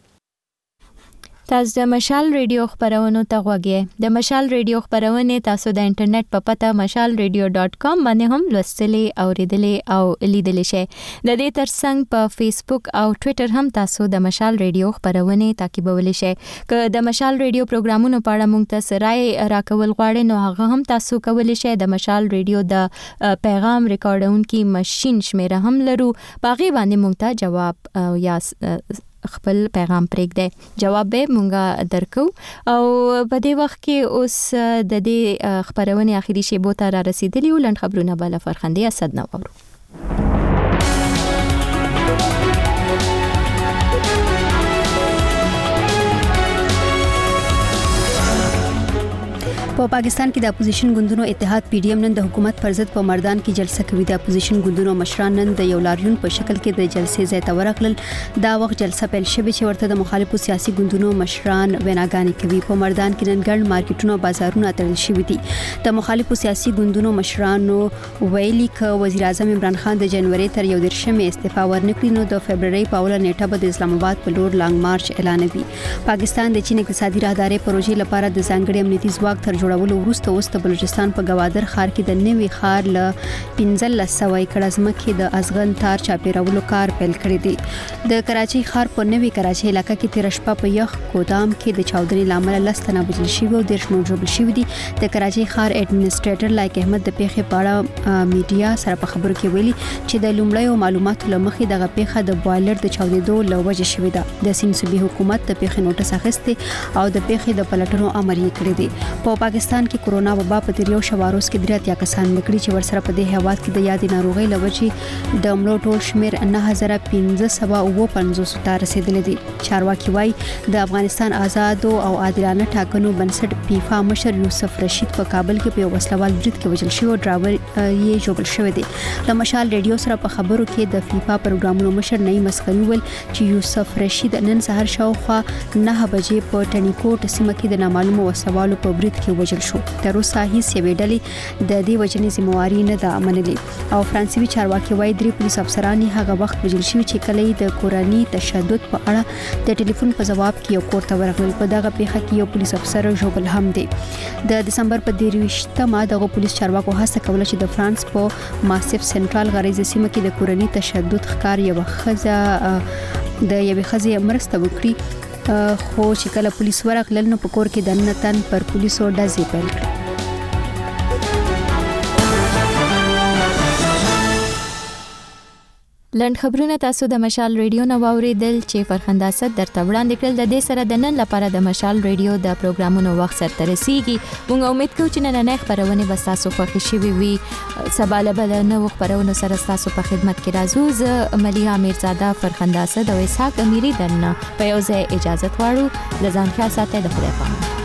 تاسو د مشال ریډیو خبرونو ته غوږی د مشال ریډیو خبرونه تاسو د انټرنیټ په پته مشال ریډیو ډاٹ کام باندې هم لوستلې او ریډلې او لیدلې شئ. د دې ترڅنګ په فیسبوک او ټوئیټر هم تاسو د مشال ریډیو خبرونه تعقیبولی شئ. که د مشال ریډیو پروګرامونو په اړه مونږ ته رائے راکول غواړئ نو هغه هم تاسو کولی شئ. د مشال ریډیو د پیغام ریکارډونکو ماشين شمیره هم لرو باغې باندې مونږ ته جواب یا خپل پیغام پرېږدئ جواب به مونږه درکو او په دې وخت کې اوس د دې خبرونه اخیری شیبو ته را رسیدلی ولند خبرونه بل فرخندې اسد نو ورو. په پاکستان کې د اپوزیشن ګوندونو اتحاد پی ډی ایم نن د حکومت پر ضد په مردان کې جلسه کوي. د اپوزیشن ګوندونو مشران نن د یو لاریون په شکل کې د جلسې ځای ته ورغلل. دا وخت جلسه پیل شوه چې ورته د مخالفو سیاسي ګوندونو مشران ویناګانې کوي. په مردان کې نن ګڼ مارکیټونه او بازارونه تړل شوي دي. د مخالفو سیاسي ګوندونو مشرانو ویلي ک وزیر اعظم عمران خان د جنوري تر یو درشمه استعفا ورنکړي نو د فبرवरी په اوله نیټه به د اسلام آباد په لور لانګ مارچ اعلانوي. پاکستان د چین اقتصادي راهداري پروژې لپاره د ځانګړي امنیتي ځواک تر جوړولو وروسته اوس د بلوچستان په گوادر ښار کې د نوي ښار ل پنځلس سوه ایکړه ځمکې د ازغن تار چاپیرولو کار پیل کړی دی د کراچي ښار په نوي کراچي علاقې کې تیر شپه په یخ ګودام کې د چاودنې لامل لستنه بجل شوی او د شنو جوړ شوی دي د کراچي ښار ایډمنسټریټر لایق احمد د پیښې په اړه میډیا سره په خبرو کې ویلي چې د لومړیو معلوماتو لمخې دغه پیښه د بوایلر د چاودېدو له وجې شوې ده د سیند صوبې حکومت د پیښې نوټس اخیستی او د پیښې د پلټنو امر یې کړی دی په پاکستان کې کورونا وبا په تیر یو شواروس کې درې اتیا کسان مړ چې ورسره په دې هیواد کې د یادې ناروغۍ له وجې د مړو ټول شمیر نه هزار پنځه سوه اوه پنځوس ته رسیدلی دی چارواکي وايي د افغانستان آزادو او عادلانه ټاکنو بنسټ فیفا مشر یوسف رشید په کابل کې په یو وسلوال برید کې وژل شوی او ډرایور یې جوړل شوی دی د مشال ریډیو سره په خبرو کې د فیفا پروګرامونو مشر نعیم اسقری ویل چې یوسف رشید نن سهار شاوخوا نه بجې په ټنیکوټ سیمه کې د نامعلومو وسلوالو په برید کې وژل شو تر اوسه هیڅ یوې ډلې د دې وجنې ذمہواری نه ده منلې او فرانسوي چارواکي وايي درې پولیس افسران هغه وخت وژل شوي چې کله د کورنۍ تشدد په اړه د ټلیفون په جواب کې یو کور ته ورغلل په دغه پیښه کې یو پولیس افسر ژوبل هم دی د دسمبر په دیرويشتمه دغه پولیس چارواکو هڅه کوله چې د فرانس په ماسیف سنټرال غریزه سیمه کې د کورنۍ تشدد ښکار یو خزه د یوې خزې مرسته وکړي خو چې کله پولیس ورغلل نو په کور کې د نتن پر پولیسو ډزې پیل کړې لند خبرونه تاسو د مشال ریډیو نو اوریدل چې فرخنده صد درته وړاندې کړل د دې سره د نن لپاره د مشال ریډیو د پروګرامونو وخت سره رسیدي موږ امید کوو چې نن نه خبرونه به تاسو خوښ شي وي سبا له بل نو خبرونه سره تاسو په خدمت کې راځو ز مليحه میرزاده فرخنده صد او اسحاق امیری دنه په یو ځای اجازه غواړو لزان خاصه ته د خپل